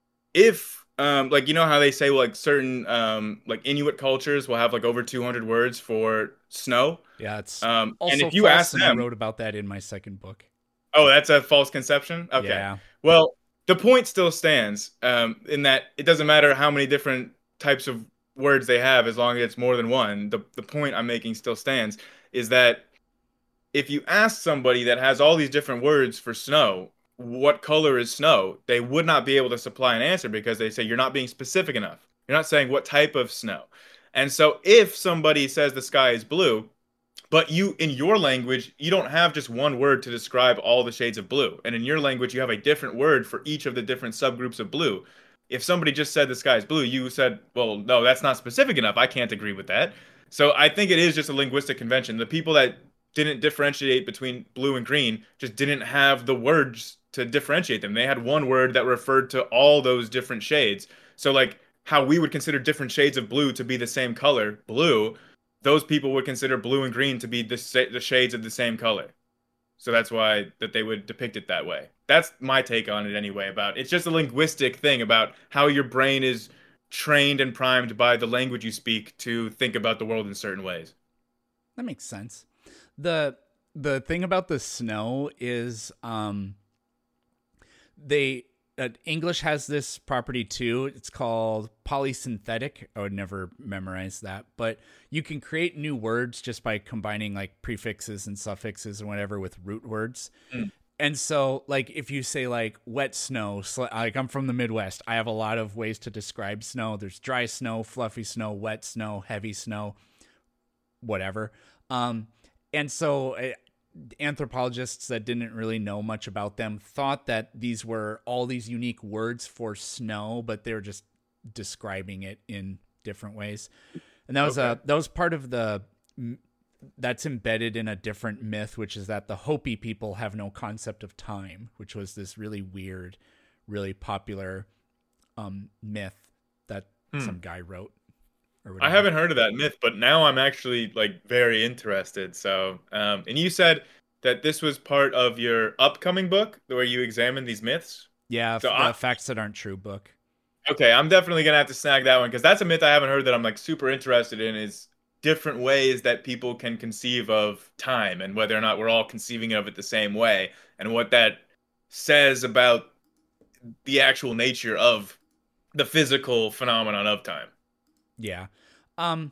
if um, like you know how they say like certain um, like Inuit cultures will have like over two hundred words for snow. Yeah, it's Um, also and if you false, ask and them, I wrote about that in my second book. oh, that's a false conception. Okay, Yeah. well, the point still stands um, in that it doesn't matter how many different types of words they have as long as it's more than one. The the point I'm making still stands is that if you ask somebody that has all these different words for snow, what color is snow, they would not be able to supply an answer because they say you're not being specific enough. You're not saying what type of snow. And so if somebody says the sky is blue, but you in your language, you don't have just one word to describe all the shades of blue. And in your language, you have a different word for each of the different subgroups of blue. If somebody just said the sky is blue, you said, well, no, that's not specific enough. I can't agree with that. So I think it is just a linguistic convention. The people that didn't differentiate between blue and green just didn't have the words to differentiate them. They had one word that referred to all those different shades. So like how we would consider different shades of blue to be the same color, blue, those people would consider blue and green to be the, the shades of the same color. So that's why that they would depict it that way. That's my take on it anyway. About it's just a linguistic thing about how your brain is trained and primed by the language you speak to think about the world in certain ways. That makes sense. The the thing about the snow is um they uh, English has this property too. It's called polysynthetic. I would never memorize that, but you can create new words just by combining like prefixes and suffixes and whatever with root words. Mm. And so like if you say like wet snow, like I'm from the Midwest, I have a lot of ways to describe snow. There's dry snow, fluffy snow, wet snow, heavy snow, whatever. Um, and so uh, anthropologists that didn't really know much about them thought that these were all these unique words for snow, but they were just describing it in different ways. And that was okay. a that was part of the that's embedded in a different myth, which is that the Hopi people have no concept of time, which was this really weird, really popular um, myth that hmm. some guy wrote. I haven't heard of that myth, but now I'm actually like very interested. So, um, and you said that this was part of your upcoming book where you examine these myths. Yeah, so the I, Facts That Aren't True book. Okay, I'm definitely gonna have to snag that one because that's a myth I haven't heard that I'm like super interested in. Is different ways that people can conceive of time and whether or not we're all conceiving of it the same way, and what that says about the actual nature of the physical phenomenon of time. Yeah. Um,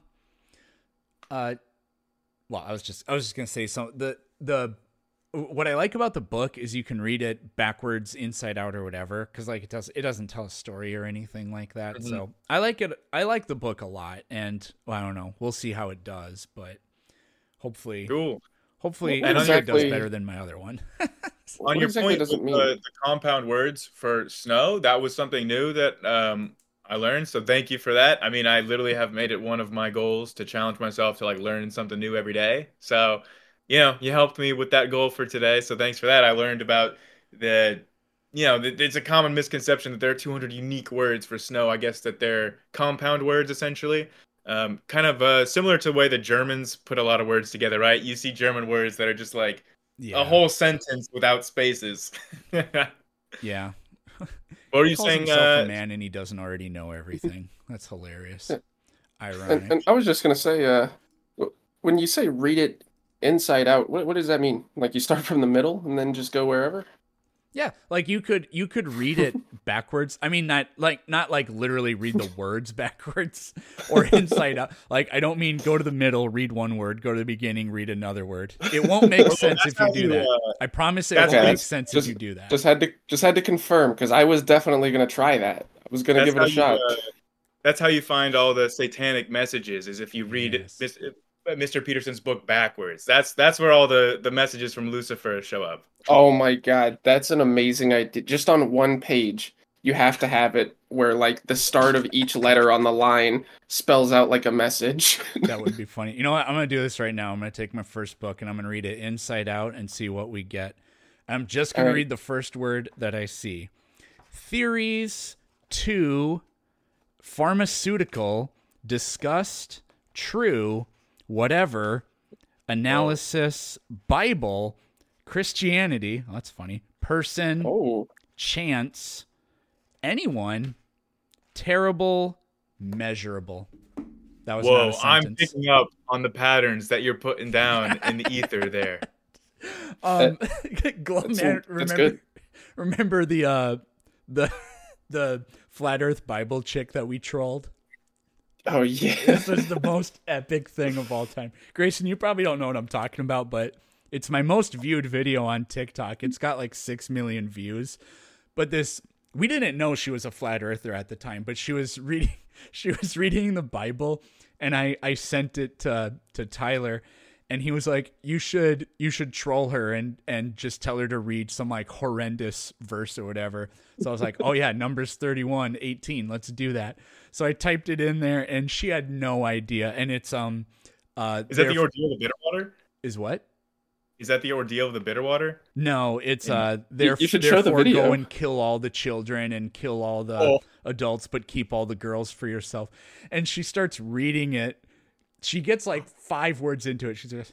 uh, well, I was just, I was just going to say so the, the, what I like about the book is you can read it backwards, inside out or whatever. Cause like it does, it doesn't tell a story or anything like that. Mm-hmm. So I like it. I like the book a lot and well, I don't know, we'll see how it does, but hopefully, cool. hopefully well, exactly, it does better than my other one. On your exactly point with the, the compound words for snow, that was something new that, um, I learned, so thank you for that. I mean, I literally have made it one of my goals to challenge myself to like learn something new every day. So, you know, you helped me with that goal for today. So thanks for that. I learned about the, you know, it's a common misconception that there are two hundred unique words for snow. I guess that they're compound words essentially. Um, kind of uh, similar to the way the Germans put a lot of words together, right? You see German words that are just like yeah. a whole sentence without spaces. Yeah. What are you calls saying? Himself uh, a man, and he doesn't already know everything. That's hilarious. Ironic. And, and I was just gonna say, uh, when you say read it inside out, what what does that mean? Like you start from the middle and then just go wherever? Yeah, like you could you could read it backwards. I mean, not like not like literally read the words backwards or inside out. Like, I don't mean go to the middle, read one word, go to the beginning, read another word. It won't make sense if you do that. Uh, I promise it that's- won't Okay, make sense just- if you do that. Just had to just had to confirm because I was definitely gonna try that. I was gonna That's give it a how you, shot. uh, that's how you find all the satanic messages. Is if you read Yes. Mis- Mister Peterson's book backwards. That's that's where all the the messages from Lucifer show up. Oh my God, that's an amazing idea. Just on one page, you have to have it where like the start of each letter on the line spells out like a message. That would be funny. You know what? I'm going to do this right now. I'm going to take my first book and I'm going to read it inside out and see what we get. I'm just going All to right. read the first word that I see. Theories to pharmaceutical, discussed, true, whatever, analysis, Bible, Christianity. Oh, that's funny. Person, Oh, chance, anyone, terrible, measureable. That was Whoa, not a I'm sentence. picking up on the patterns that you're putting down in the ether there. Um, Glow that's- Man, that's remember, good. remember the uh, the the flat Earth Bible chick that we trolled? oh yeah. This was the most epic thing of all time. Grayson, you probably don't know what I'm talking about, but it's my most viewed video on TikTok. It's got like six million views. But this, we didn't know she was a flat earther at the time, but she was reading, she was reading the Bible, and I, I sent it to, to Tyler, and he was like, you should, you should troll her and, and just tell her to read some like horrendous verse or whatever. So I was like, oh yeah, Numbers thirty-one, eighteen. Let's do that. So I typed it in there and she had no idea. And it's, um, uh, Is that the there- ordeal of the bitter water? is what? Is that the ordeal of the bitter water? No, it's, uh, You- theref- you should show the therefore video. go and kill all the children and kill all the Oh. adults, but keep all the girls for yourself. And she starts reading it. She gets like five words into it. She's like,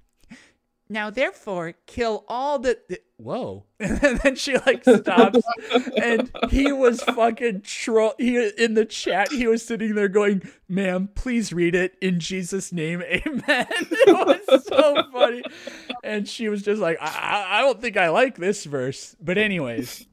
now therefore kill all the, the whoa. And then she like stops and he was fucking troll. He in the chat, he was sitting there going, ma'am, please read it in Jesus' name. Amen. It was so funny. And she was just like, I, I I don't think I like this verse. But anyways,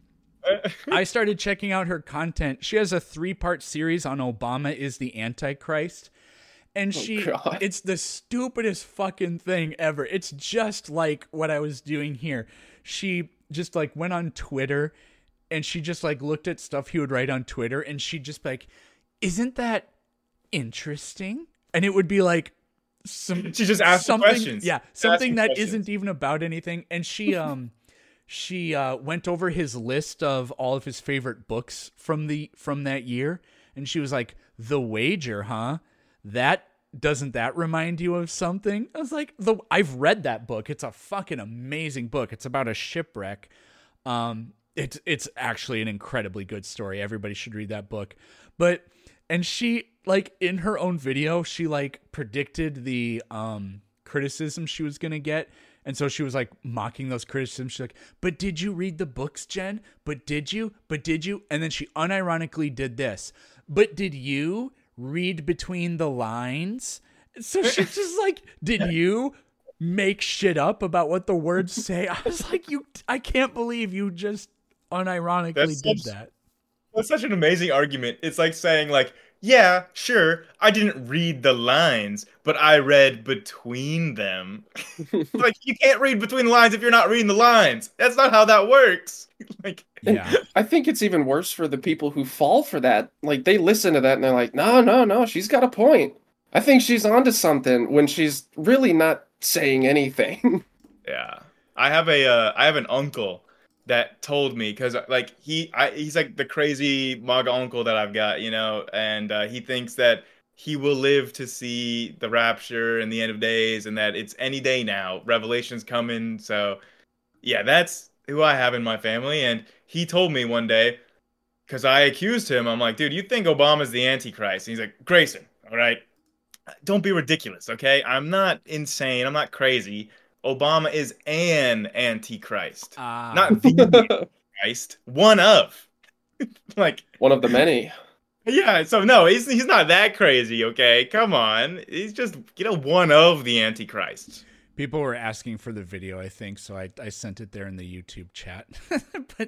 I started checking out her content. She has a three-part series on Obama is the Antichrist. And Oh, she, God. it's the stupidest fucking thing ever. It's just like what I was doing here. She just like went on Twitter and she just like looked at stuff he would write on Twitter and she'd just be like, isn't that interesting? And it would be like some, She just asked the something, questions. yeah, Asking something that questions. not even about anything. And she, um, she uh, went over his list of all of his favorite books from the from that year, and she was like, "The Wager, huh? That doesn't that remind you of something?" I was like, "The I've read that book. It's a fucking amazing book. It's about a shipwreck. Um, it's it's actually an incredibly good story. Everybody should read that book." But and she like in her own video, she like predicted the um criticism she was gonna get. And so she was like mocking those criticisms. She's like, but did you read the books, Jen? But did you? But did you? And then she unironically did this. But did you read between the lines? So she's just like, did you make shit up about what the words say? I was like, you, I can't believe you just unironically That's did such- that. That's such an amazing argument. It's like saying like, yeah, sure, I didn't read the lines, but I read between them. Like, you can't read between the lines if you're not reading the lines. That's not how that works. Like, Yeah. I think it's even worse for the people who fall for that. Like they listen to that and they're like, "No, no, no, she's got a point. I think she's onto something," when she's really not saying anything. yeah, I have a uh, I have an uncle that told me because like he I, he's like the crazy MAGA uncle that I've got, you know, and uh, he thinks that he will live to see the rapture and the end of days, and that it's any day now. Revelation's coming, so yeah, that's who I have in my family. And he told me one day, because I accused him, I'm like, dude, you think Obama's the Antichrist? And he's like, Grayson, all right, don't be ridiculous, okay? I'm not insane. I'm not crazy. Obama is an Antichrist, Ah. not the Christ. One of. Like, One of the many. yeah, so no, he's he's not that crazy, okay? Come on. He's just, you know, one of the Antichrists. People were asking for the video, I think, so I, I sent it there in the YouTube chat. But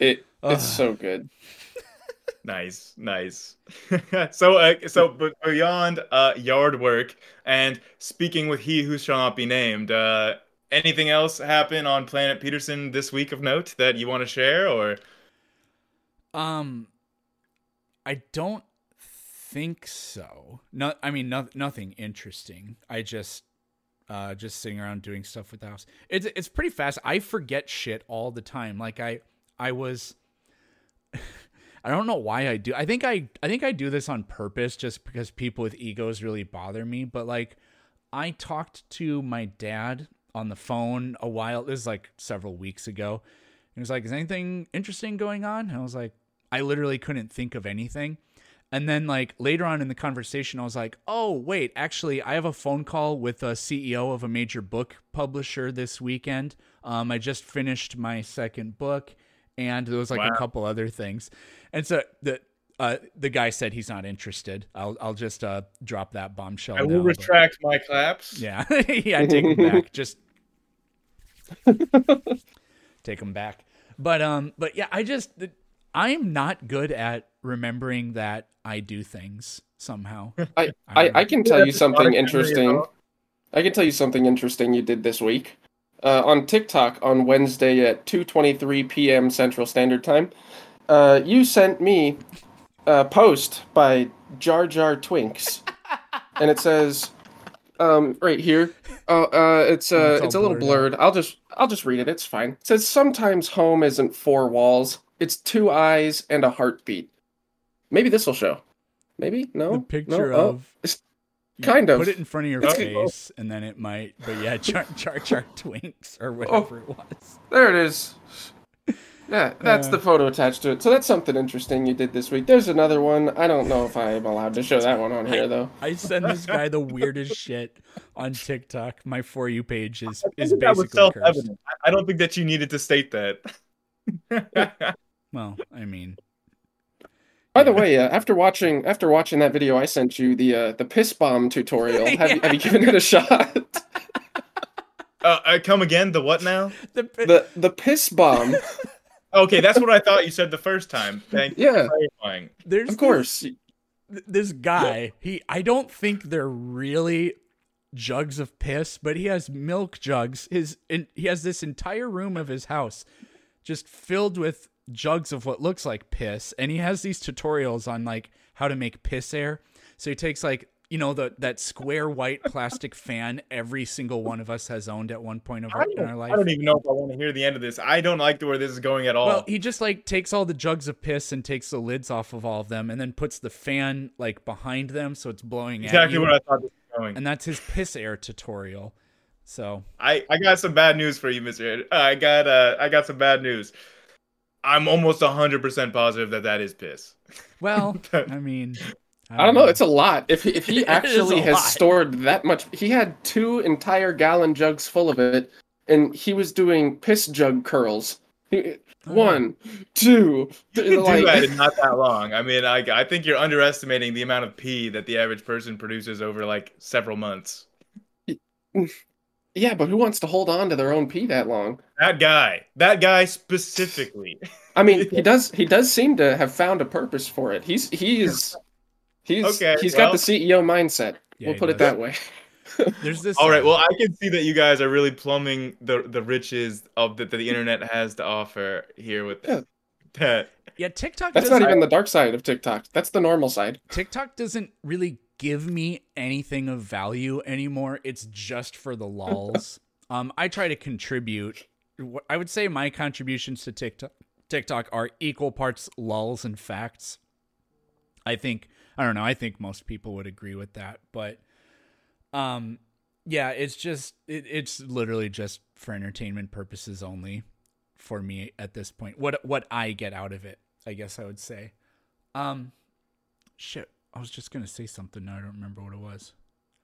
It Ugh. it's so good. Nice, nice. so, uh, so, but beyond uh, yard work and speaking with he who shall not be named, uh, anything else happen on Planet Peterson this week of note that you want to share, or? Um, I don't think so. No, I mean, no, nothing interesting. I just, uh, just sitting around doing stuff with the house. It's it's pretty fast. I forget shit all the time. Like I, I was. I don't know why I do. I think I I think I do this on purpose just because people with egos really bother me. But like, I talked to my dad on the phone a while. This is like several weeks ago. He was like, "Is anything interesting going on?" And I was like, I literally couldn't think of anything. And then like later on in the conversation, I was like, "Oh wait, actually, I have a phone call with a C E O of a major book publisher this weekend. Um, I just finished my second book." And there was like wow. a couple other things. And so the uh, the guy said he's not interested. I'll I'll just uh, drop that bombshell. I will now, retract but... my claps. Yeah. yeah, I take them back. Just take them back. But um but yeah, I just I'm not good at remembering that I do things somehow. I I, I, I can tell you something interesting. I can tell you something interesting you did this week. Uh, on TikTok on Wednesday at two twenty-three p.m. Central Standard Time, uh, you sent me a post by Jar Jar Twinks, and it says, um, right here. Oh, uh, it's uh, it's, it's a little blurred. I'll just I'll just read it. It's fine. It says sometimes home isn't four walls. It's two eyes and a heartbeat. Maybe this will show. Maybe no. The picture no? of. Oh. Kind of. Put it in front of your face, and then it might. But yeah, Jar Jar, Jar Twinks or whatever oh, it was. There it is. Yeah, that's uh, the photo attached to it. So that's something interesting you did this week. There's another one. I don't know if I'm allowed to show that one on here, though. I, I send this guy the weirdest shit on TikTok. My For You page is, is basically cursed. I don't think that you needed to state that. Well, I mean... By the way, uh, after watching after watching that video I sent you, the uh, the piss bomb tutorial, have, yeah. you, have you given it a shot? uh, I come again. The what now? The the, the piss bomb. Okay, that's what I thought you said the first time. Thank you yeah. for clarifying. There's of course. This, this guy, he I don't think they're really jugs of piss, but he has milk jugs. His in, he has this entire room of his house just filled with jugs of what looks like piss, and he has these tutorials on like how to make piss air. So he takes like, you know, the that square white plastic fan every single one of us has owned at one point of our, in our life. I don't even know if I want to hear the end of this. I don't like where this is going at all. Well, he just like takes all the jugs of piss and takes the lids off of all of them, and then puts the fan like behind them so it's blowing exactly at you. What I thought this was going. And that's his piss air tutorial. So I I got some bad news for you, Mister Uh, I got uh I got some bad news. I'm almost one hundred percent positive that that is piss. Well, I mean... I don't, I don't know. know. It's a lot. If, if he actually has lot. stored that much... He had two entire gallon jugs full of it, and he was doing piss jug curls. He, oh. One, two... You can like... do that in not that long. I mean, I, I think you're underestimating the amount of pee that the average person produces over, like, several months. Yeah, but who wants to hold on to their own pee that long? That guy. That guy specifically. I mean, he does he does seem to have found a purpose for it. He's he is he's okay, he's well, got the C E O mindset. Yeah, we'll put does. it that way. There's this All right, well, I can see that you guys are really plumbing the the riches of that the, the internet has to offer here with yeah. that. Yeah, TikTok That's not even the dark side of TikTok. That's the normal side. TikTok doesn't really give me anything of value anymore. It's just for the lulz. um, I try to contribute. I would say my contributions to TikTok TikTok are equal parts lulz and facts. I think I don't know. I think most people would agree with that. But um, yeah, it's just it, it's literally just for entertainment purposes only for me at this point. What what I get out of it, I guess I would say. Um, shit. I was just going to say something. Now I don't remember what it was.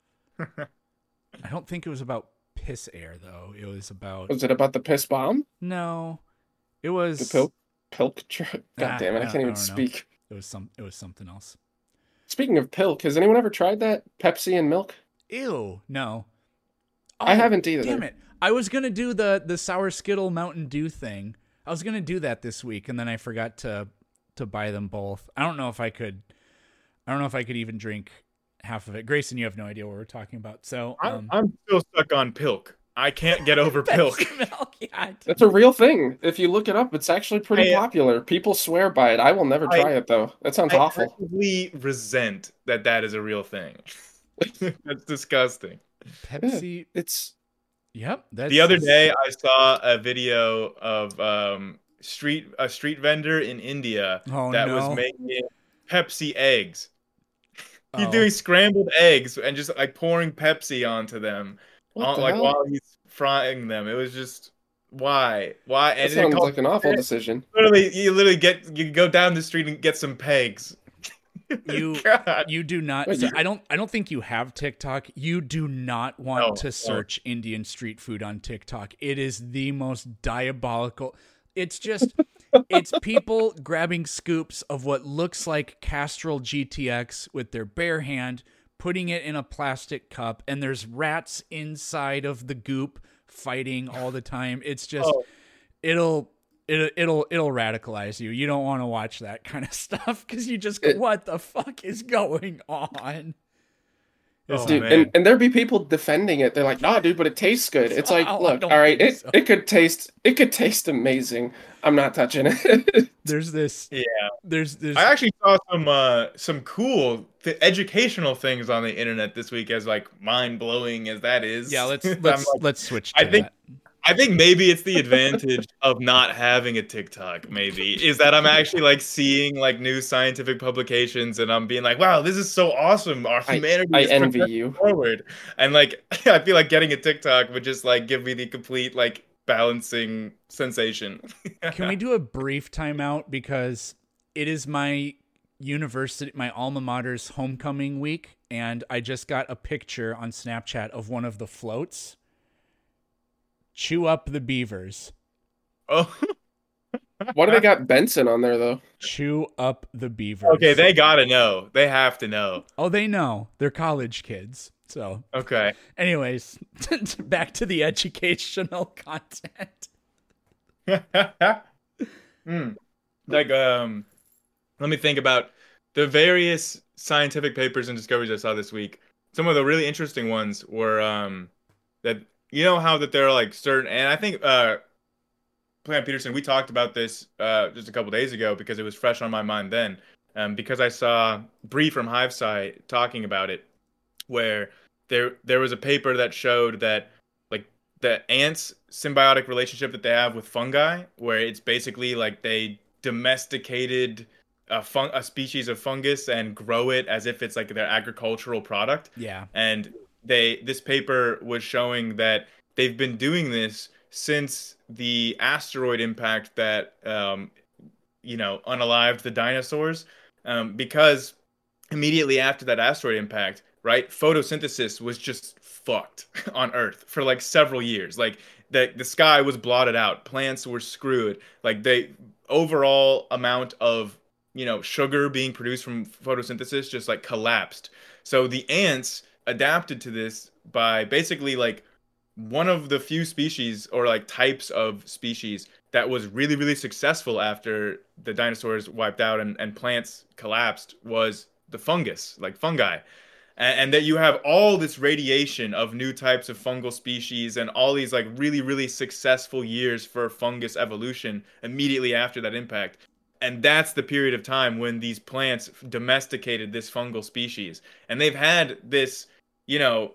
I don't think it was about piss air, though. It was about... Was it about the piss bomb? No. It was... The pilk... Pilk... God ah, damn it, I, I can't even speak. It was some. It was something else. Speaking of pilk, has anyone ever tried that? Pepsi and milk? Ew, no. Oh, I haven't either. Damn it. I was going to do the, the Sour Skittle Mountain Dew thing. I was gonna do that this week, and then I forgot to to buy them both. I don't know if I could. I don't know if I could even drink half of it. Grayson, you have no idea what we're talking about. So um, I'm, I'm still stuck on Pilk. I can't get over Pilk. milk, yeah. It's a real thing. If you look it up, it's actually pretty I, popular. People swear by it. I will never try I, it though. That sounds I awful. actively resent that that is a real thing. That's disgusting. Pepsi. Yeah, it's Yep. That's, The other day, I saw a video of um, street a street vendor in India Oh, that no. was making Pepsi eggs. He's Oh. doing scrambled eggs and just like pouring Pepsi onto them, what on, the like hell? while he's frying them. It was just why, why? That And it sounds called- like an awful decision. literally, you literally get you go down the street and get some pegs. You God. you do not. Wait, So you- I don't. I don't think you have TikTok. You do not want No, to no. search Indian street food on TikTok. It is the most diabolical. It's just. It's people grabbing scoops of what looks like Castrol G T X with their bare hand, putting it in a plastic cup, and there's rats inside of the goop fighting all the time. It's just. Oh. It'll. It, it'll it'll radicalize you. You don't want to watch that kind of stuff because you just go, It- what the fuck is going on? It's Oh, Dude, man. and, and there'd be people defending it. They're like, "Nah, dude, but it tastes good." It's like, Oh, I look, don't all right, think it, so. it could taste it could taste amazing. I'm not touching it. there's this Yeah. there's this I actually saw some uh, some cool th- educational things on the internet this week, as like mind blowing as that is. yeah let's I'm let's like, let's switch to I think- that. I think maybe it's the advantage of not having a TikTok, maybe, is that I'm actually like seeing like new scientific publications and I'm being like, wow, this is so awesome. Our I- humanity I is envy progressing you. forward. And like I feel like getting a TikTok would just like give me the complete like balancing sensation. Can we do a brief timeout because it is my university, my alma mater's homecoming week, and I just got a picture on Snapchat of one of the floats. Chew up the beavers. Oh, Why do they got Benson on there though? Chew up the beavers. okay, they gotta know. They have to know. Oh, they know. They're college kids. So, Okay. anyways, back to the educational content. Hmm. Like, um, let me think about the various scientific papers and discoveries I saw this week. Some of the really interesting ones were um, that you know how that there are like certain, and I think uh, Plant Peterson, we talked about this uh, just a couple days ago because it was fresh on my mind then. Um, because I saw Bree from HiveSci talking about it, where there there was a paper that showed that like the ants' symbiotic relationship that they have with fungi, where it's basically like they domesticated a fun a species of fungus and grow it as if it's like their agricultural product. Yeah. And they this paper was showing that they've been doing this since the asteroid impact that um, you know unalived the dinosaurs, um, because immediately after that asteroid impact, right, photosynthesis was just fucked on Earth for like several years. Like the the sky was blotted out, plants were screwed. Like the overall amount of you know sugar being produced from photosynthesis just like collapsed. So the ants adapted to this by basically like one of the few species or like types of species that was really really successful after the dinosaurs wiped out and, and plants collapsed was the fungus, like fungi. And, and that you have all this radiation of new types of fungal species and all these like really really successful years for fungus evolution immediately after that impact. And that's the period of time when these plants domesticated this fungal species. And they've had this, you know,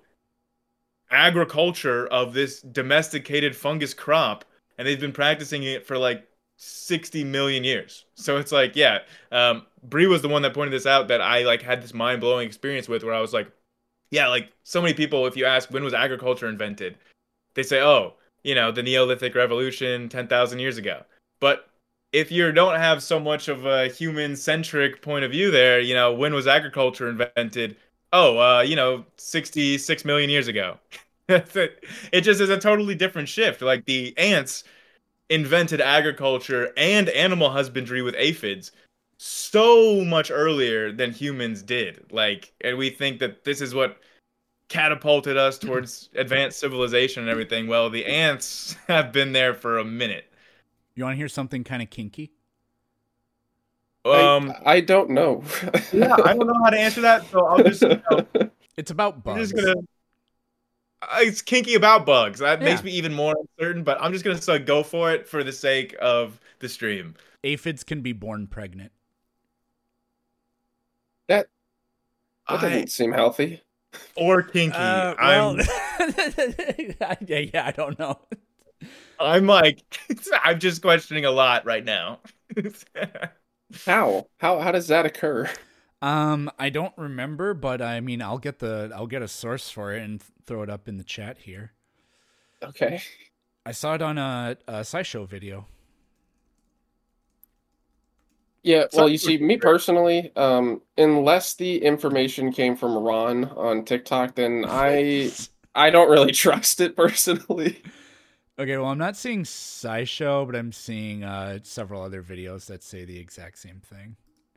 agriculture of this domesticated fungus crop, and they've been practicing it for like sixty million years. So it's like, yeah, um, Bree was the one that pointed this out that I like had this mind blowing experience with, where I was like, yeah, like so many people, if you ask when was agriculture invented, they say, oh, you know, the Neolithic Revolution ten thousand years ago. But if you don't have so much of a human-centric point of view there, you know, when was agriculture invented? Oh, uh, you know, sixty-six million years ago. It just is a totally different shift. Like the ants invented agriculture and animal husbandry with aphids so much earlier than humans did. Like, and we think that this is what catapulted us towards advanced civilization and everything. Well, the ants have been there for a minute. You want to hear something kind of kinky? I Um, I don't know. yeah, I don't know how to answer that, so I'll just, you know, It's about I'm just bugs. gonna. uh, It's kinky about bugs. That makes Yeah. me even more uncertain, but I'm just gonna so go for it for the sake of the stream. Aphids can be born pregnant. That that I doesn't seem healthy. or kinky. Uh, well, I'm yeah, yeah, I don't know. I'm like I'm just questioning a lot right now. How? How how does that occur? Um, I don't remember, but I mean, I'll get the I'll get a source for it and throw it up in the chat here. Okay. I saw it on a, a SciShow video. Yeah, So- well, you see, me personally, um, unless the information came from Ron on TikTok, then I I don't really trust it personally. Okay, well, I'm not seeing SciShow, but I'm seeing uh, several other videos that say the exact same thing.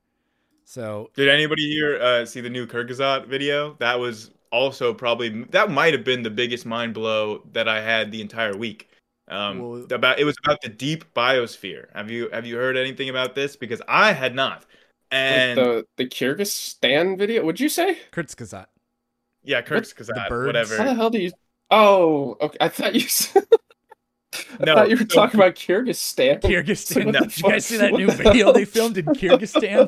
So, Did anybody here uh, see the new Kyrgyzstan video? That was also probably that might have been the biggest mind blow that I had the entire week. Um, well, about it was about the deep biosphere. Have you have you heard anything about this? Because I had not. Like And the the Kyrgyzstan video, would you say? Kurzgesagt. yeah, What? Kyrgyzstan, The birds? whatever. How the hell do you? Oh, okay. I thought you said. I No, thought you were so- talking about Kyrgyzstan. Kyrgyzstan. What No. the Did you guys fuck? see that What new the video hell? they filmed in Kyrgyzstan?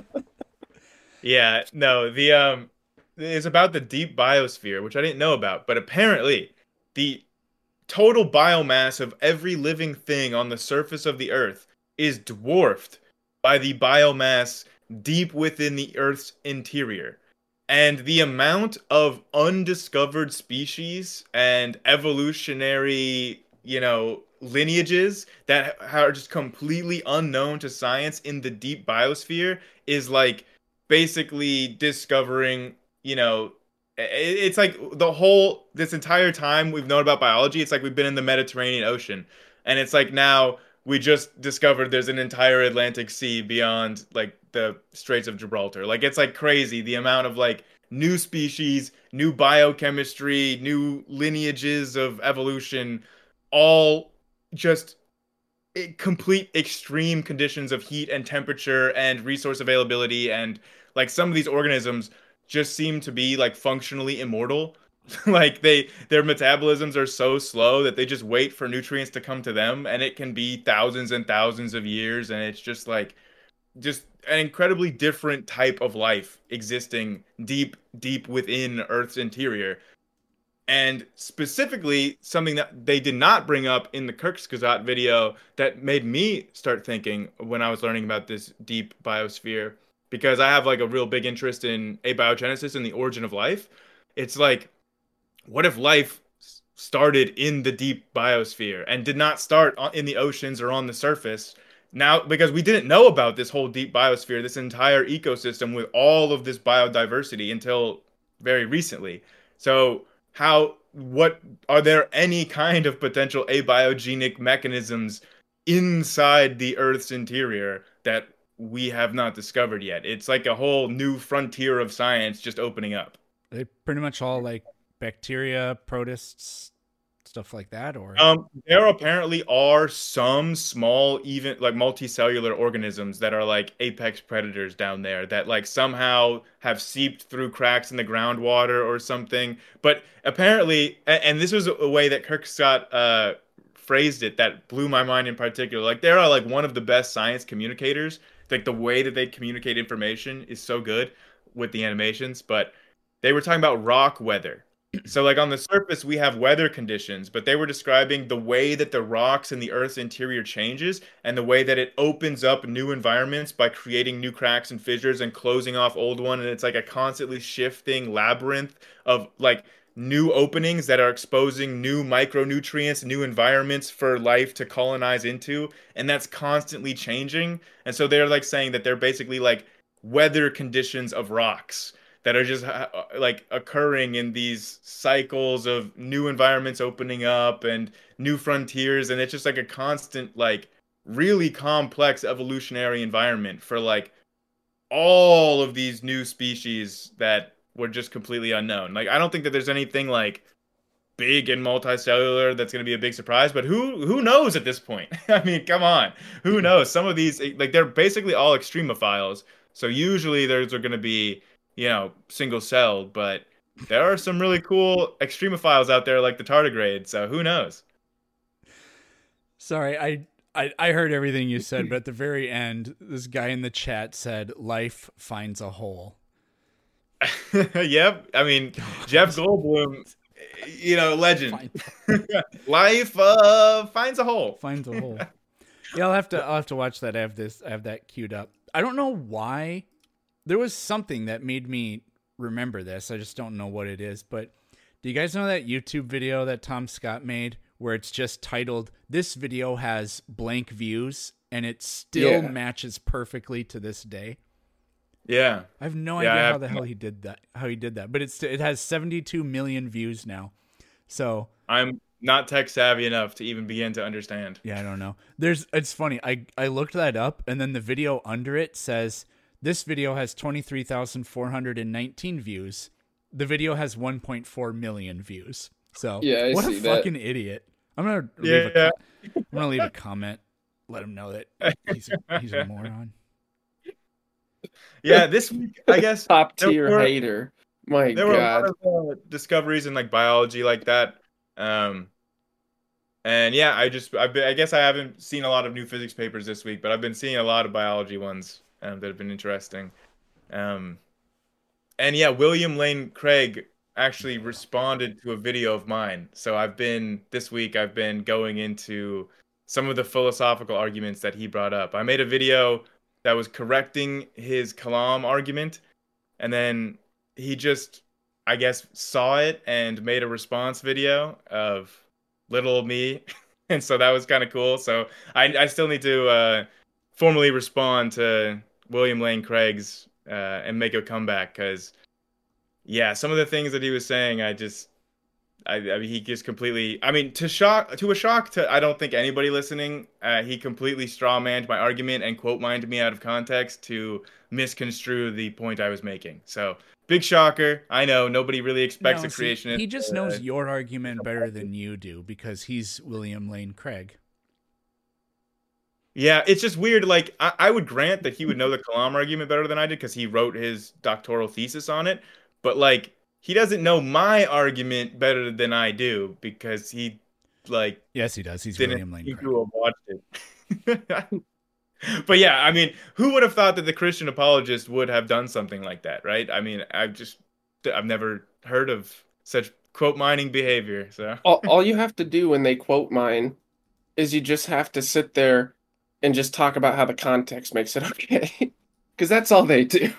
Yeah, no, the um it's about the deep biosphere, which I didn't know about, but apparently the total biomass of every living thing on the surface of the earth is dwarfed by the biomass deep within the earth's interior. And the amount of undiscovered species and evolutionary, you know, lineages that are just completely unknown to science in the deep biosphere is like basically discovering, you know, i- it's like the whole this entire time we've known about biology, it's like we've been in the Mediterranean Ocean, and it's like now we just discovered there's an entire Atlantic Sea beyond like the Straits of Gibraltar. Like it's like crazy the amount of like new species, new biochemistry, new lineages of evolution, all just i- complete extreme conditions of heat and temperature and resource availability, and like some of these organisms just seem to be like functionally immortal. Like they their metabolisms are so slow that they just wait for nutrients to come to them, and it can be thousands and thousands of years, and it's just like just an incredibly different type of life existing deep deep within Earth's interior. And specifically, something that they did not bring up in the Kyrgyzstan video that made me start thinking when I was learning about this deep biosphere, because I have like a real big interest in abiogenesis and the origin of life. It's like, what if life s- started in the deep biosphere and did not start on- in the oceans or on the surface? Now, because we didn't know about this whole deep biosphere, this entire ecosystem with all of this biodiversity until very recently. So, how, what are there any kind of potential abiogenic mechanisms inside the Earth's interior that we have not discovered yet? It's like a whole new frontier of science just opening up. They pretty much all like bacteria, protists, stuff like that, or Um, there apparently are some small, even like multicellular organisms that are like apex predators down there that like somehow have seeped through cracks in the groundwater or something. But apparently, and, and this was a way that Kirk Scott uh, phrased it that blew my mind in particular. Like they are like one of the best science communicators. Like the way that they communicate information is so good with the animations. But they were talking about rock weather. So, like on the surface, we have weather conditions, but they were describing the way that the rocks in the Earth's interior changes and the way that it opens up new environments by creating new cracks and fissures and closing off old one. And it's like a constantly shifting labyrinth of like new openings that are exposing new micronutrients, new environments for life to colonize into. And that's constantly changing. And so they're like saying that they're basically like weather conditions of rocks that are just uh, like occurring in these cycles of new environments opening up and new frontiers, and it's just like a constant like really complex evolutionary environment for like all of these new species that were just completely unknown. Like I don't think that there's anything like big and multicellular that's going to be a big surprise, but who who knows at this point? I mean, come on. Who knows? Some of these, like, they're basically all extremophiles. So usually those are going to be, you know, single-celled, but there are some really cool extremophiles out there like the tardigrade, so who knows? Sorry, I, I I heard everything you said, but at the very end, this guy in the chat said, "Life finds a hole." Yep. I mean, Jeff Goldblum, you know, legend. Life uh, finds a hole. Finds a hole. Yeah, I'll have to I'll have to watch that. I have this I have that queued up. I don't know why. There was something that made me remember this. I just don't know what it is. But do you guys know that YouTube video that Tom Scott made where it's just titled, "This video has blank views," and it still Yeah. matches perfectly to this day? Yeah. I have no Yeah, I idea how have- the hell he did that. How he did that, but it's it has seventy-two million views now. So I'm not tech savvy enough to even begin to understand. yeah, I don't know. There's it's funny. I I looked that up, and then the video under it says this video has twenty-three thousand four hundred nineteen views. The video has one point four million views. So Yeah, I what a see that. fucking idiot. I'm gonna leave Yeah. a co- I'm gonna leave a comment. Let him know that he's a, he's a moron. Yeah, this week, I guess Top there tier were- hater. My there were a God. lot of uh, discoveries in like biology like that. Um, and yeah, I just I've been, I guess I haven't seen a lot of new physics papers this week, but I've been seeing a lot of biology ones um, that have been interesting. Um, and yeah, William Lane Craig actually responded to a video of mine. So I've been this week I've been going into some of the philosophical arguments that he brought up. I made a video that was correcting his Kalam argument, and then he just, I guess, saw it and made a response video of little old me. And so that was kind of cool. So I, I still need to uh, formally respond to William Lane Craig's uh, and make a comeback because, yeah, some of the things that he was saying, I just, I, I mean, he just completely, I mean, to shock, to a shock to, I don't think anybody listening, uh, he completely strawmanned my argument and quote mined me out of context to misconstrue the point I was making. So big shocker. I know nobody really expects No, a see, creationist. he just uh, knows your argument better than you do because he's William Lane Craig. Yeah, it's just weird. Like, I, I would grant that he would know the Kalam argument better than I did because he wrote his doctoral thesis on it. But, like, he doesn't know my argument better than I do because he, like, Yes, he does. He's didn't William Lane seem Craig. to have watched it. But yeah, I mean, who would have thought that the Christian apologist would have done something like that, right? I mean, I've just, I've never heard of such quote mining behavior. So all, all you have to do when they quote mine is you just have to sit there and just talk about how the context makes it okay. Because that's all they do.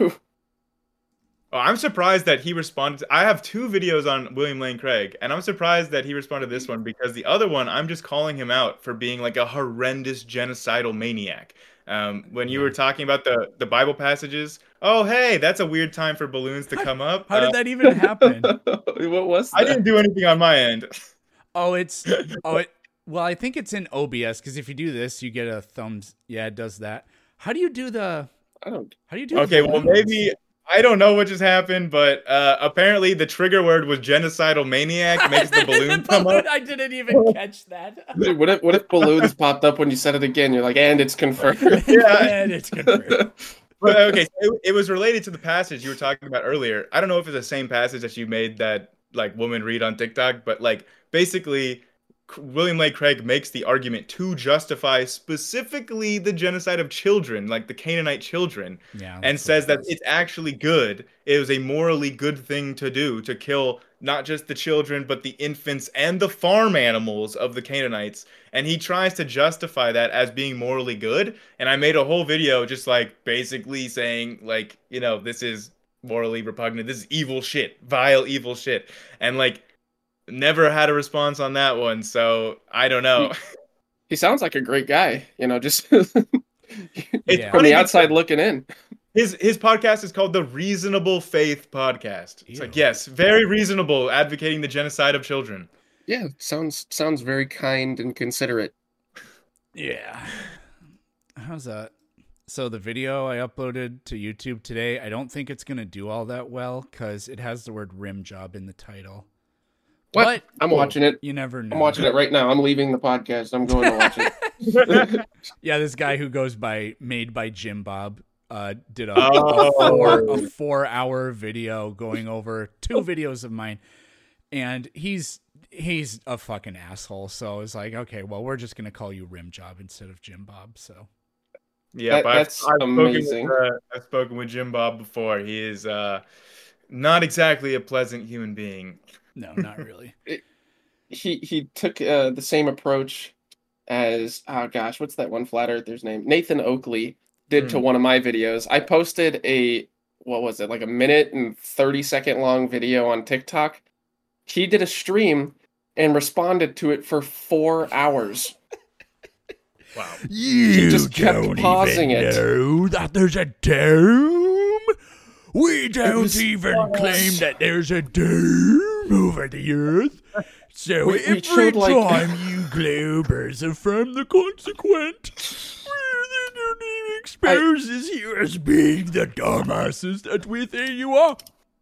Oh, I'm surprised that he responded. I have two videos on William Lane Craig, and I'm surprised that he responded to this one because the other one, I'm just calling him out for being like a horrendous genocidal maniac. Um, when you Yeah. were talking about the, the Bible passages, oh, hey, that's a weird time for balloons to come up. How Uh, did that even happen? What was that? I didn't do anything on my end. Oh, it's oh it. Well, I think it's in O B S because if you do this, you get a thumbs. Yeah, it does that. How do you do the? I don't. How do you do? the Okay, well, balloons? maybe I don't know what just happened, but uh, apparently the trigger word was genocidal maniac makes the balloon come balloon- up. I didn't even catch that. Dude, what if what if balloons popped up when you said it again? You're like, and it's confirmed. Yeah. And it's confirmed. But okay, so it, it was related to the passage you were talking about earlier. I don't know if it's the same passage that you made that like woman read on TikTok, but like basically William Lane Craig makes the argument to justify specifically the genocide of children, like the Canaanite children, Yeah, and that's says what that it is. it's actually good. It was a morally good thing to do to kill not just the children, but the infants and the farm animals of the Canaanites. And he tries to justify that as being morally good. And I made a whole video just like basically saying, like, you know, this is morally repugnant. This is evil shit, vile, evil shit. And like, never had a response on that one. So I don't know. He sounds like a great guy, you know, just It's Yeah. from funny the outside because looking in. His his podcast is called the Reasonable Faith Podcast. It's Ew. like, yes, very reasonable, advocating the genocide of children. Yeah, sounds sounds very kind and considerate. Yeah. How's that? So the video I uploaded to YouTube today, I don't think it's gonna do all that well because it has the word rim job in the title. What? But I'm watching it. you never know. I'm watching it right now. I'm leaving the podcast. I'm going to watch it. Yeah, this guy who goes by Made by Jim Bob uh, did a, Oh. a, four, a four hour video going over two videos of mine, and he's he's a fucking asshole. So it's like, okay, well, we're just gonna call you Rim Job instead of Jim Bob. So Yeah, That- but that's I've, I've amazing. Spoken with, uh, I've spoken with Jim Bob before. He is uh, not exactly a pleasant human being. no, not really. he he took uh, the same approach as oh gosh, what's that one flat earther's name? Nathan Oakley did to Hmm. one of my videos. I posted a what was it, like a minute and thirty second long video on TikTok. He did a stream and responded to it for four hours. Wow. You just kept don't pausing even it. know that there's a dome? We don't was- even claim that there's a dome over the earth. So We- we every showed, like- time you globers are from the consequent, well, then it exposes you as being the dumbasses that we think you are.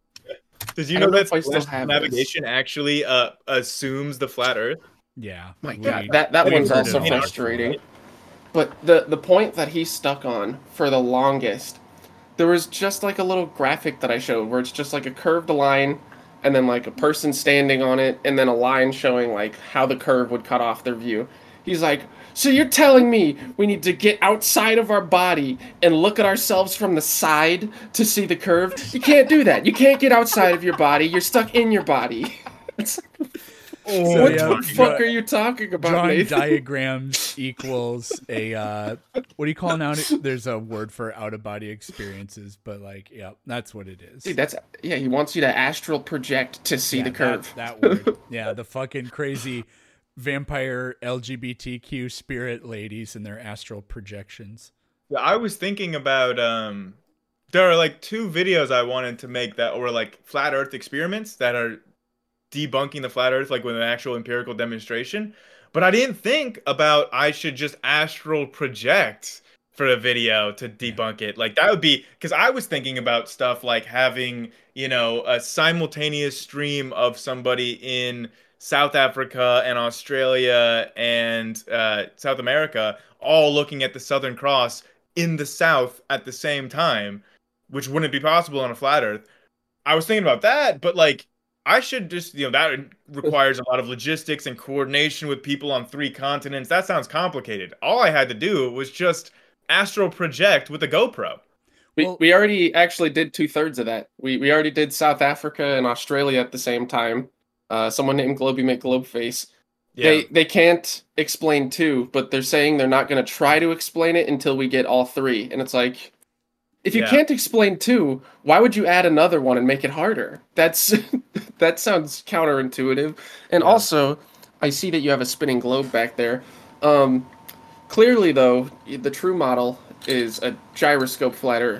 Did you I know don't know that if I still celestial have navigation actually uh, assumes the flat Earth? Yeah. My we- God, that that we one's heard also it all. frustrating. But the the point that he stuck on for the longest, there was just like a little graphic that I showed where it's just like a curved line, and then like a person standing on it, and then a line showing like how the curve would cut off their view. He's like, so you're telling me we need to get outside of our body and look at ourselves from the side to see the curve? You can't do that. You can't get outside of your body. You're stuck in your body. It's like, So, what yeah, the fuck dra- are you talking about, Drawing Nathan? diagrams equals a uh what do you call now? There's a word for out of body experiences, but like, yeah, that's what it is. Dude, that's yeah. He wants you to astral project to see Yeah, the curve. That, that word. Yeah, the fucking crazy vampire L G B T Q spirit ladies and their astral projections. Yeah, I was thinking about um there are like two videos I wanted to make that were like flat Earth experiments that are debunking the flat Earth like with an actual empirical demonstration. But I didn't think about I should just astral project for a video to debunk it. Like that would be because I was thinking about stuff like having, you know, a simultaneous stream of somebody in South Africa and Australia and uh, South America all looking at the Southern Cross in the South at the same time, which wouldn't be possible on a flat Earth. I was thinking about that, but like I should just, you know, that requires a lot of logistics and coordination with people on three continents. That sounds complicated. All I had to do was just astral project with a GoPro. We Well- we already actually did two thirds of that. We we already did South Africa and Australia at the same time. Uh, someone named Globey McGlobeface. Yeah. They they can't explain two, but they're saying they're not going to try to explain it until we get all three. And it's like, if you Yeah. can't explain two, why would you add another one and make it harder? That's that sounds counterintuitive. And Yeah. also, I see that you have a spinning globe back there. Um, clearly, though, the true model is a gyroscope flat Earth.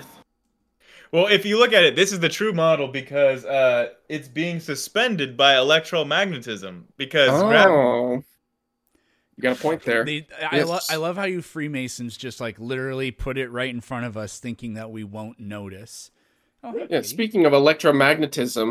Well, if you look at it, this is the true model because uh, it's being suspended by electromagnetism. Because gravity. Oh, you got a point there. They, I, Yes. lo- I love how you Freemasons just like literally put it right in front of us, thinking that we won't notice. Oh, hey, Yeah, Katie. speaking of electromagnetism,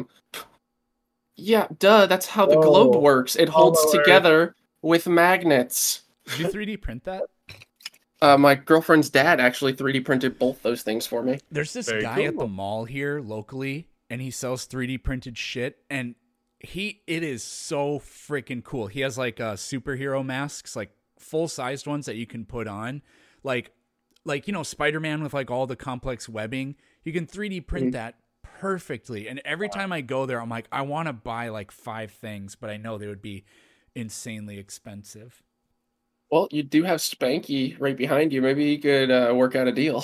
yeah, duh, that's how the globe Oh, works. It holds Hollow Earth. together with magnets. Did you three D print that? Uh, my girlfriend's dad actually three D printed both those things for me. There's this Very guy at cool. the mall here locally, and he sells three D printed shit, and he it is so freaking cool. He has like uh, superhero masks, like full sized ones that you can put on, like like you know Spider-Man with like all the complex webbing. You can three D print Mhm. that perfectly, and every time I go there, I'm like, I want to buy like five things, but I know they would be insanely expensive. Well, you do have Spanky right behind you. Maybe you could uh, work out a deal.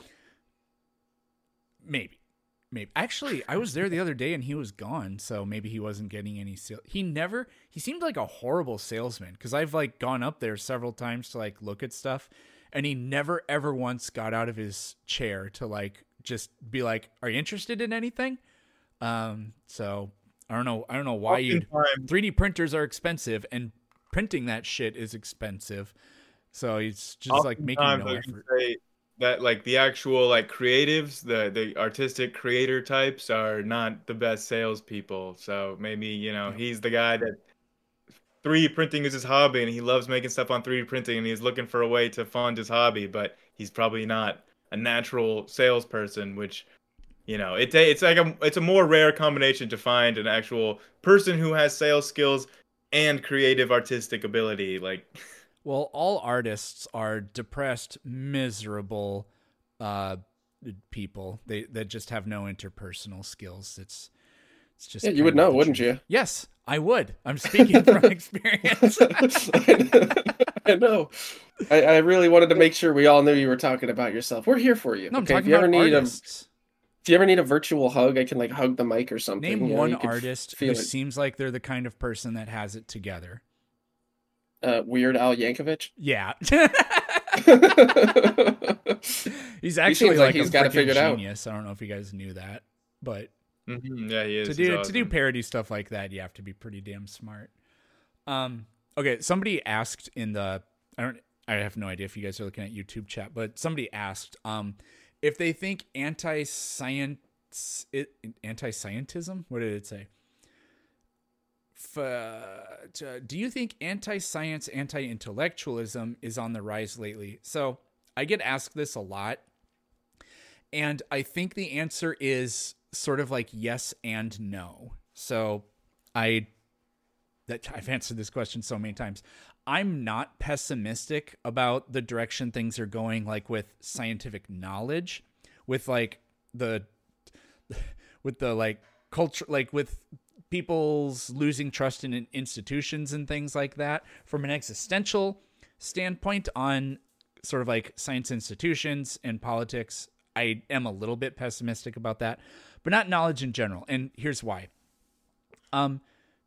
Maybe. Maybe. Actually, I was there the other day and he was gone, so maybe he wasn't getting any sale. He never he seemed like a horrible salesman cuz I've like gone up there several times to like look at stuff and he never ever once got out of his chair to like just be like, "Are you interested in anything?" Um, so I don't know. I don't know why you Oftentimes- three D printers are expensive and printing that shit is expensive. So it's just like making oftentimes no I can effort. say that like the actual like creatives, the the artistic creator types are not the best salespeople. So maybe, you know, Yep. he's the guy that three D printing is his hobby and he loves making stuff on three D printing and he's looking for a way to fund his hobby, but he's probably not a natural salesperson, which, you know, it it's like a it's a more rare combination to find an actual person who has sales skills and creative artistic ability. Like, Well, all artists are depressed, miserable uh, people. They that just have no interpersonal skills. It's it's just Yeah, you kind would of know, the wouldn't truth. you? Yes, I would. I'm speaking from experience. I know. I, I really wanted to make sure we all knew you were talking about yourself. We're here for you. No, I'm Okay, if talking you ever about need a artists. if you ever need a virtual hug, I can like hug the mic or something. Name you know, one you could artist feel who it. seems like they're the kind of person that has it together. Uh, Weird Al Yankovic. Yeah. He's He actually seems like like he's a got it freaking figured out. genius. I don't know if you guys knew that, but mhm, yeah, he is. to He's do to awesome. do parody stuff like that, you have to be pretty damn smart. Um, okay, somebody asked in the I don't I have no idea if you guys are looking at YouTube chat, but somebody asked um if they think anti-science it, anti-scientism, what did it say? F- uh, do you think anti-science, anti-intellectualism is on the rise lately? So I get asked this a lot, and I think the answer is sort of like yes and no. So I that I've answered this question so many times. I'm not pessimistic about the direction things are going, like with scientific knowledge, with like the with the like culture, like with people's losing trust in institutions and things like that. From an existential standpoint on sort of like science institutions and politics, I am a little bit pessimistic about that, but not knowledge in general. And here's why. Um,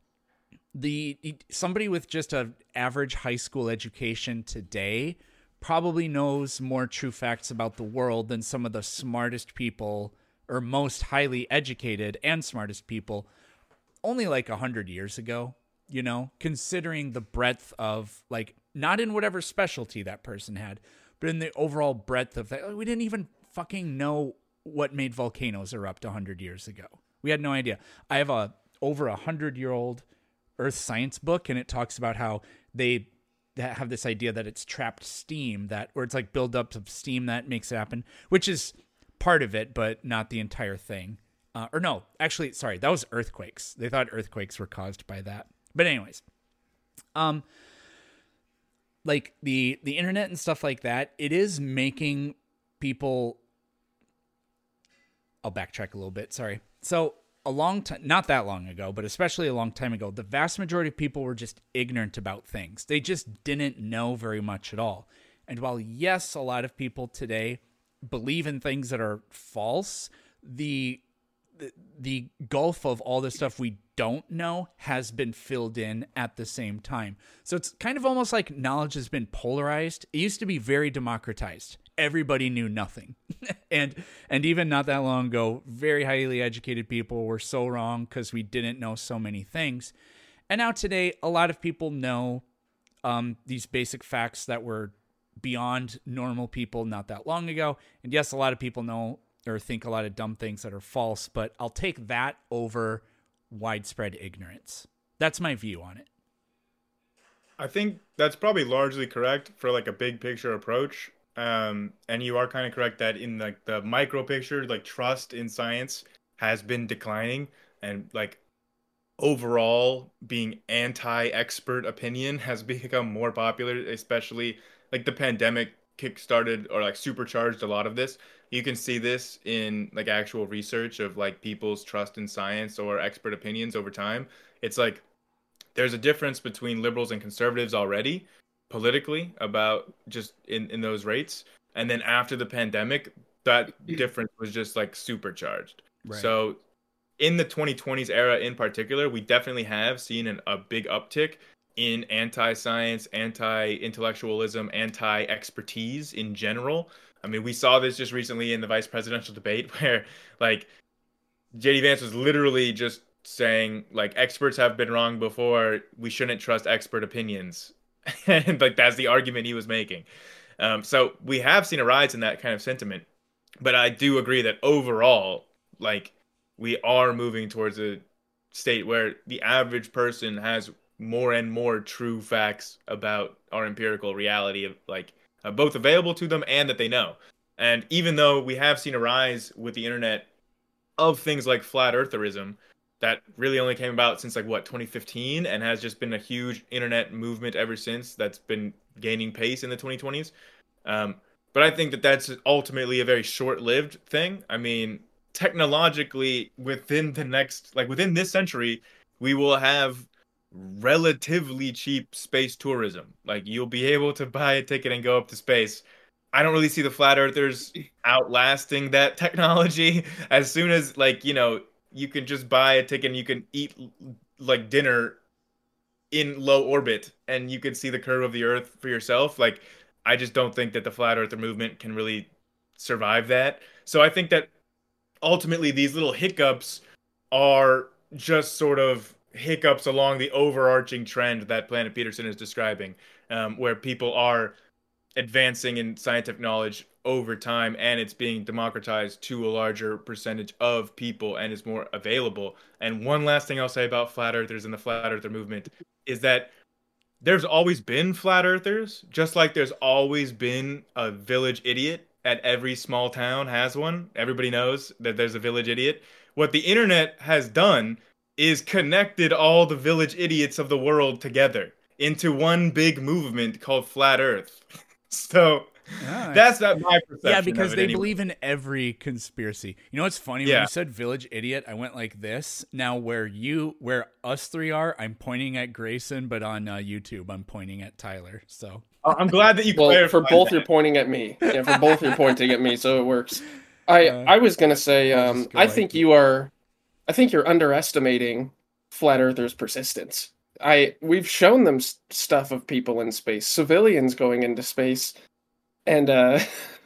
the somebody with just an average high school education today probably knows more true facts about the world than some of the smartest people or most highly educated and smartest people only like a hundred years ago, you know, considering the breadth of like, not in whatever specialty that person had, but in the overall breadth of that. We didn't even fucking know what made volcanoes erupt a hundred years ago. We had no idea. I have a over a hundred year old Earth science book, and it talks about how they have this idea that it's trapped steam, that or it's like buildup of steam that makes it happen, which is part of it, but not the entire thing. Uh, or no, actually, sorry, that was earthquakes. They thought earthquakes were caused by that. But anyways, um, like the the internet and stuff like that, it is making people. I'll backtrack a little bit. Sorry. So a long time, not that long ago, but especially a long time ago, the vast majority of people were just ignorant about things. They just didn't know very much at all. And while, yes, a lot of people today believe in things that are false, the the, the gulf of all the stuff we don't know has been filled in at the same time. So it's kind of almost like knowledge has been polarized. It used to be very democratized. Everybody knew nothing. and and even not that long ago, very highly educated people were so wrong because we didn't know so many things. And now today, a lot of people know um, these basic facts that were beyond normal people not that long ago. And yes, a lot of people know or think a lot of dumb things that are false, but I'll take that over widespread ignorance. That's my view on it. I think that's probably largely correct for like a big picture approach. Um, and you are kind of correct that in like the micro picture, like trust in science has been declining, and like overall being anti-expert opinion has become more popular, especially like the pandemic kickstarted or like supercharged a lot of this. You can see this in like actual research of like people's trust in science or expert opinions over time. It's like there's a difference between liberals and conservatives already politically about just in, in those rates. And then after the pandemic, that difference was just like supercharged. Right. So in the twenty twenties era in particular, we definitely have seen an, a big uptick in anti-science, anti-intellectualism, anti-expertise in general. I mean, we saw this just recently in the vice presidential debate where like J D Vance was literally just saying like experts have been wrong before, we shouldn't trust expert opinions. And like that's the argument he was making. Um, so we have seen a rise in that kind of sentiment. But I do agree that overall, like, we are moving towards a state where the average person has more and more true facts about our empirical reality of like uh, both available to them and that they know. And even though we have seen a rise with the internet of things like flat eartherism that really only came about since like what twenty fifteen and has just been a huge internet movement ever since that's been gaining pace in the twenty twenties. Um, but I think that that's ultimately a very short-lived thing. I mean, technologically, within the next, like within this century, we will have relatively cheap space tourism. Like you'll be able to buy a ticket and go up to space. I don't really see the flat earthers outlasting that technology. As soon as like, you know, you can just buy a ticket and you can eat like dinner in low orbit and you can see the curve of the earth for yourself. Like I just don't think that the flat earther movement can really survive that. So I think that ultimately these little hiccups are just sort of hiccups along the overarching trend that Planet Peterson is describing, um, where people are advancing in scientific knowledge over time and it's being democratized to a larger percentage of people and is more available. And one last thing I'll say about flat earthers and the flat earther movement is that there's always been flat earthers, just like there's always been a village idiot. At every small town has one. Everybody knows that there's a village idiot. What the internet has done is connected all the village idiots of the world together into one big movement called Flat Earth. So yeah, that's not my perception. Yeah, because of it they anyway. believe in every conspiracy. You know what's funny? Yeah. When you said village idiot, I went like this. Now where you, where us three are, I'm pointing at Grayson, but on uh, YouTube, I'm pointing at Tyler. So I'm glad that you well, clarified for both that. you're pointing at me. Yeah, for both you're pointing at me, so it works. I Uh, I was gonna say, I'll um, just go I like think this. you are, I think you're underestimating flat earthers' persistence. I we've shown them s- stuff of people in space, civilians going into space, and uh,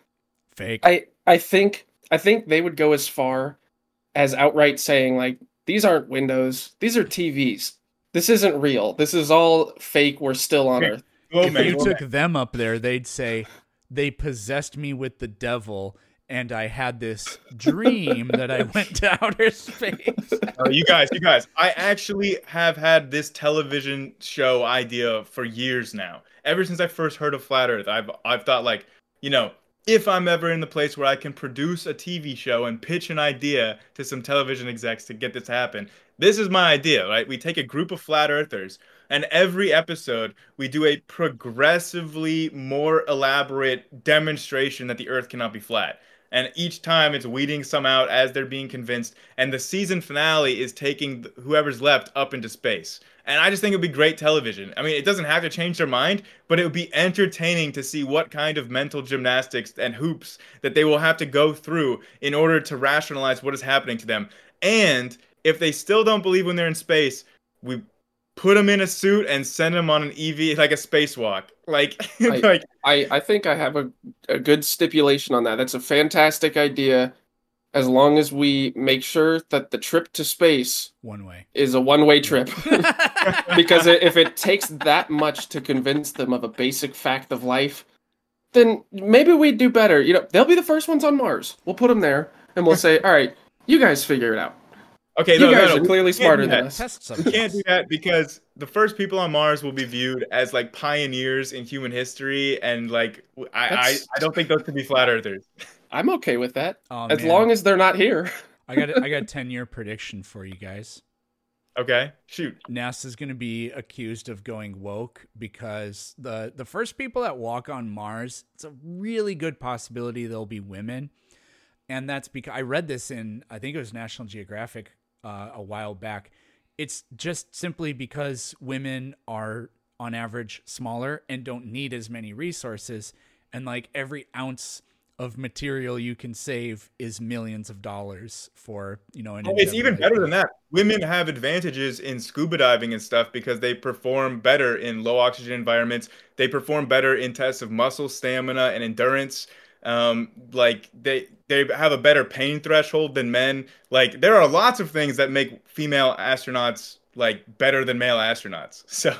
Fake. I I think I think they would go as far as outright saying like these aren't windows, these are T Vs. This isn't real. This is all fake. We're still on Okay. Earth. Whoa, If man, you whoa, took man. them up there, they'd say they possessed me with the devil, and I had this dream that I went to outer space. Oh, you guys, you guys, I actually have had this television show idea for years now. Ever since I first heard of Flat Earth, I've I've thought like, you know, if I'm ever in the place where I can produce a T V show and pitch an idea to some television execs to get this to happen, this is my idea, right? We take a group of flat earthers and every episode we do a progressively more elaborate demonstration that the earth cannot be flat. And each time it's weeding some out as they're being convinced. And the season finale is taking whoever's left up into space. And I just think it'd be great television. I mean, it doesn't have to change their mind, but it would be entertaining to see what kind of mental gymnastics and hoops that they will have to go through in order to rationalize what is happening to them. And if they still don't believe when they're in space, we put them in a suit and send them on an E V, like a spacewalk. Like, I- like I, I think I have a, a good stipulation on that. That's a fantastic idea, as long as we make sure that the trip to space One way. is a one-way trip. Because i- if it takes that much to convince them of a basic fact of life, then maybe we'd do better. You know, they'll be the first ones on Mars. We'll put them there, and we'll say, "All right, you guys figure it out. okay, You no, guys no, are no. clearly we can't smarter do than that. us." Test We subjects. can't do that because the first people on Mars will be viewed as like pioneers in human history, and like w- I, I, That's- I don't think those could be flat earthers. I'm okay with that, Oh, as man. long as they're not here. I got a, I got a ten year prediction for you guys. Okay, shoot. NASA's going to be accused of going woke because the the first people that walk on Mars, it's a really good possibility they'll be women. And that's because I read this in, I think it was National Geographic uh, a while back. It's just simply because women are on average smaller and don't need as many resources. And like every ounce of material you can save is millions of dollars for, you know, an Oh, it's even endeavor like better than that. Women have advantages in scuba diving and stuff because they perform better in low oxygen environments. They perform better in tests of muscle stamina and endurance. Um, like they they have a better pain threshold than men. Like there are lots of things that make female astronauts like better than male astronauts. So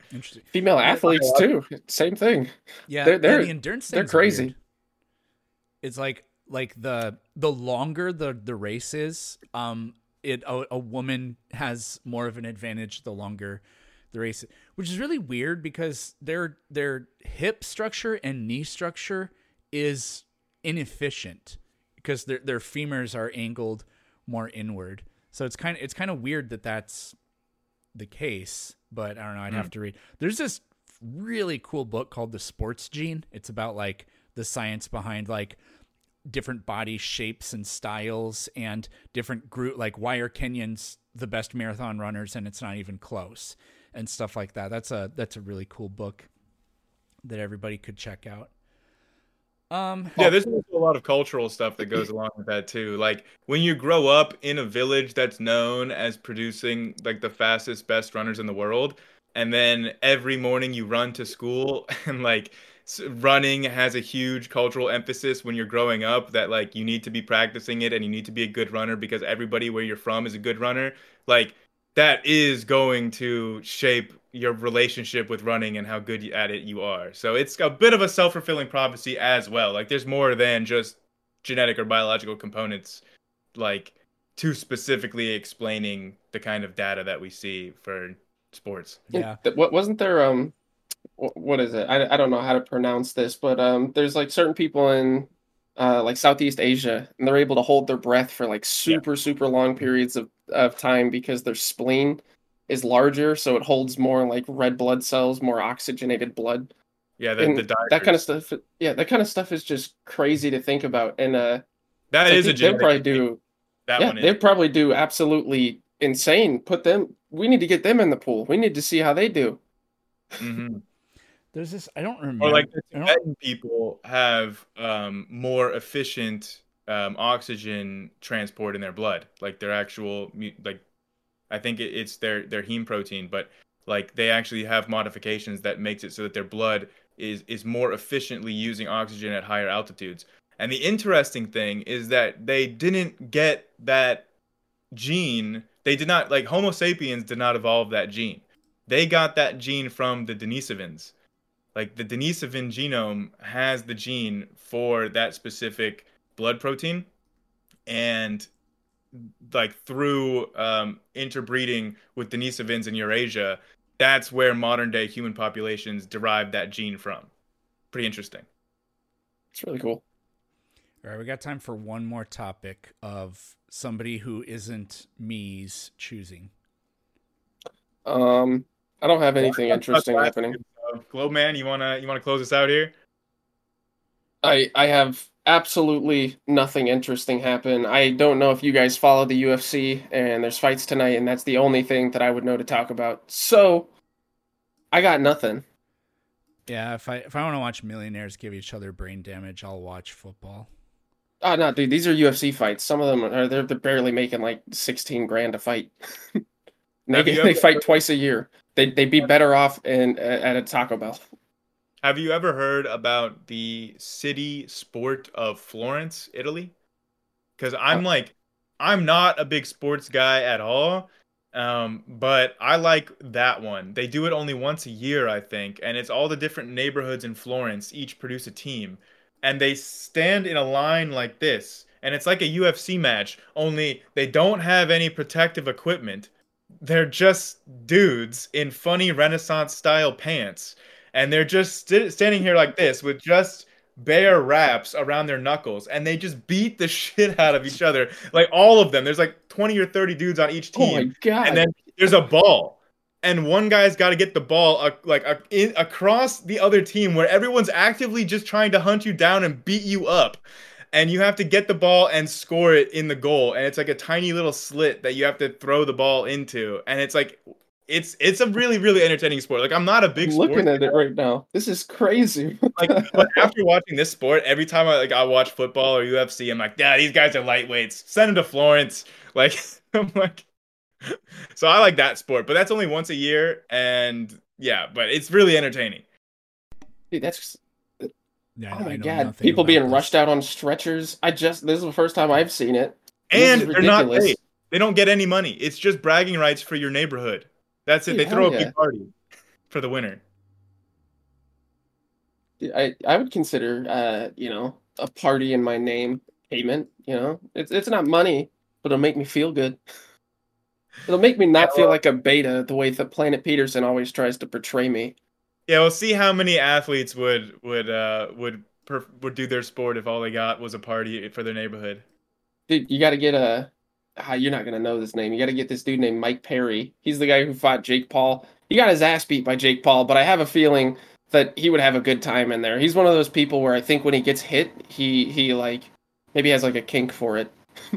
Interesting. Female Yeah, athletes too, same thing. yeah, They're yeah, they're the endurance they're thing's crazy. weird. It's like like the the longer the the race is, um, it a, a woman has more of an advantage the longer the race, which is really weird because their their hip structure and knee structure is inefficient because their their femurs are angled more inward. So it's kind of it's kind of weird that that's the case, but I don't know. I'd mm. have to read. There's this really cool book called The Sports Gene. It's about like the science behind like different body shapes and styles and different group, like why are Kenyans the best marathon runners and it's not even close and stuff like that. That's a that's a really cool book that everybody could check out. Um, yeah, there's also a lot of cultural stuff that goes along with that too. Like when you grow up in a village that's known as producing like the fastest, best runners in the world, and then every morning you run to school and like running has a huge cultural emphasis when you're growing up that like you need to be practicing it and you need to be a good runner because everybody where you're from is a good runner. Like that is going to shape your relationship with running and how good at it you are. So it's a bit of a self-fulfilling prophecy as well. Like there's more than just genetic or biological components like to specifically explaining the kind of data that we see for sports. Yeah. What wasn't there um what is it? I, I don't know how to pronounce this, but um there's like certain people in uh like Southeast Asia and they're able to hold their breath for like super yeah. super long periods of of time because their spleen is larger, so it holds more like red blood cells, more oxygenated blood. Yeah, the, the that kind of stuff. Yeah, that kind of stuff is just crazy to think about. And uh, that so is a they'll probably do. That yeah, one is. they probably do absolutely insane. Put them. We need to get them in the pool. We need to see how they do. Mm-hmm. There's this. I don't remember. Or like the Tibetan people have um, more efficient um, oxygen transport in their blood, like their actual like. I think it's their, their heme protein, but like they actually have modifications that makes it so that their blood is, is more efficiently using oxygen at higher altitudes. And the interesting thing is that they didn't get that gene. They did not, like Homo sapiens did not evolve that gene. They got that gene from the Denisovans. Like the Denisovan genome has the gene for that specific blood protein. And like through um, interbreeding with Denisovans in Eurasia, that's where modern day human populations derive that gene from. Pretty interesting. It's really cool. All right, we got time for one more topic of somebody who isn't me's choosing. Um, I don't have anything well, interesting happening. Uh, Globe Man, you wanna you wanna close us out here? I I have absolutely nothing interesting happen. I don't know if you guys follow the U F C, and there's fights tonight, and that's the only thing that I would know to talk about. So, I got nothing. Yeah, if I if I want to watch millionaires give each other brain damage, I'll watch football. Oh no, dude, these are U F C fights. Some of them are they're, they're barely making like sixteen grand a fight. they they fight twice a year. They they'd be better off in at a Taco Bell. Have you ever heard about the city sport of Florence, Italy? Because I'm like, I'm not a big sports guy at all, um, but I like that one. They do it only once a year, I think, and it's all the different neighborhoods in Florence each produce a team, and they stand in a line like this, and it's like a U F C match, only they don't have any protective equipment. They're just dudes in funny Renaissance-style pants. And they're just st- standing here like this with just bare wraps around their knuckles. And they just beat the shit out of each other. Like all of them. There's like twenty or thirty dudes on each team. Oh my God. And then there's a ball. And one guy's got to get the ball uh, like uh, in, across the other team where everyone's actively just trying to hunt you down and beat you up. And you have to get the ball and score it in the goal. And it's like a tiny little slit that you have to throw the ball into. And it's like... It's it's a really, really entertaining sport. Like, I'm not a big I'm looking at guy. it right now. This is crazy. like, but after watching this sport, every time I like I watch football or U F C, I'm like, yeah, these guys are lightweights. Send them to Florence. Like, I'm like, so I like that sport, but that's only once a year, and yeah, but it's really entertaining. Dude, that's yeah, oh my God, people being this. rushed out on stretchers. I just this is the first time I've seen it. This and they're not paid. They don't get any money. It's just bragging rights for your neighborhood. That's it. Dude, they throw a yeah. big party. for the winner. I I would consider uh you know a party in my name payment. You know, it's it's not money, but it'll make me feel good. It'll make me Yeah, not feel well, like a beta the way that Planet Peterson always tries to portray me. yeah, we'll see how many athletes would would uh would perf- would do their sport if all they got was a party for their neighborhood. Dude, you got to get a. Ah, you're not gonna know this name. You got to get this dude named Mike Perry. He's the guy who fought Jake Paul. He got his ass beat by Jake Paul, but I have a feeling that he would have a good time in there. He's one of those people where I think when he gets hit, he he like maybe has like a kink for it.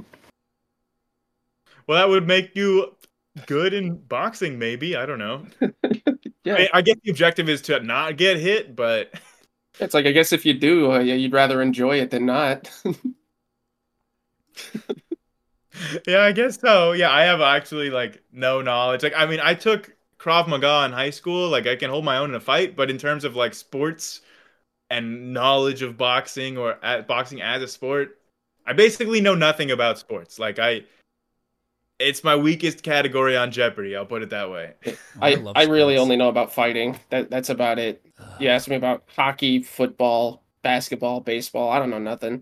Well, that would make you good in boxing, maybe. I don't know. Yeah, I, I guess the objective is to not get hit, but it's like I guess if you do, uh, yeah, you'd rather enjoy it than not. yeah, I guess so. Yeah, I have actually like no knowledge. Like, I mean, I took Krav Maga in high school. Like, I can hold my own in a fight, but in terms of like sports and knowledge of boxing or at boxing as a sport, I basically know nothing about sports. Like, I, it's my weakest category on Jeopardy. I'll put it that way. Oh, I I love I really sports. only know about fighting. That that's about it. You ask me about hockey, football, basketball, baseball. I don't know nothing.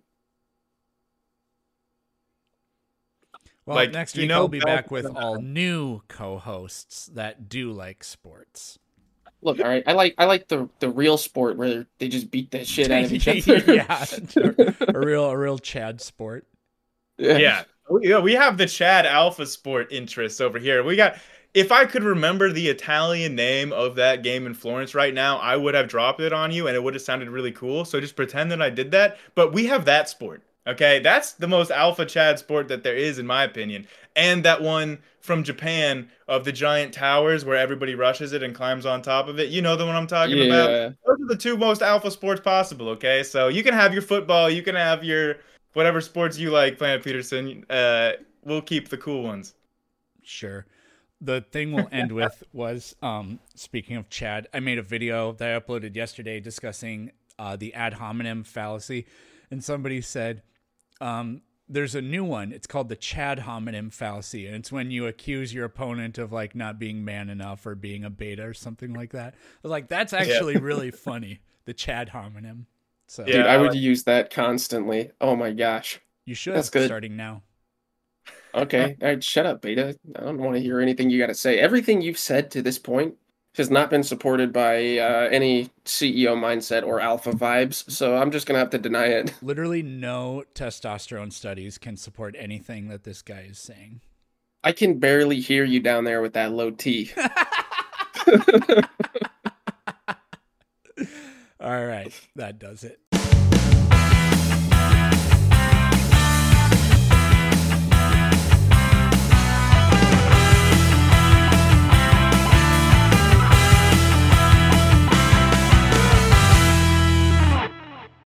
Well, Like, next you week know, I'll be Bel- back with all new co-hosts that do like sports. Look, all right. I like I like the the real sport where they just beat the shit out of each other. yeah, a real a real Chad sport. Yeah. Yeah, we have the Chad Alpha Sport interests over here. We got, if I could remember the Italian name of that game in Florence right now, I would have dropped it on you and it would have sounded really cool. So just pretend that I did that. But we have that sport. Okay. That's the most alpha Chad sport that there is, in my opinion. And that one from Japan of the giant towers where everybody rushes it and climbs on top of it. You know the one I'm talking about? Yeah. Those are the two most alpha sports possible. Okay. So you can have your football, you can have your whatever sports you like, Planet Peterson. Uh, we'll keep the cool ones. Sure. The thing we'll end with was, um, speaking of Chad, I made a video that I uploaded yesterday discussing uh, the ad hominem fallacy. And somebody said, um, there's a new one. It's called the Chad homonym fallacy. And it's when you accuse your opponent of like not being man enough or being a beta or something like that. I was like, that's actually yeah. really funny. The Chad homonym. So, Dude, I would use that constantly. Oh my gosh. You should. That's good. Starting now. Okay. All right, shut up, Beta. I don't want to hear anything you got to say. Everything you've said to this point has not been supported by uh, any C E O mindset or alpha vibes, so I'm just going to have to deny it. Literally no testosterone studies can support anything that this guy is saying. I can barely hear you down there with that low T. All right, that does it.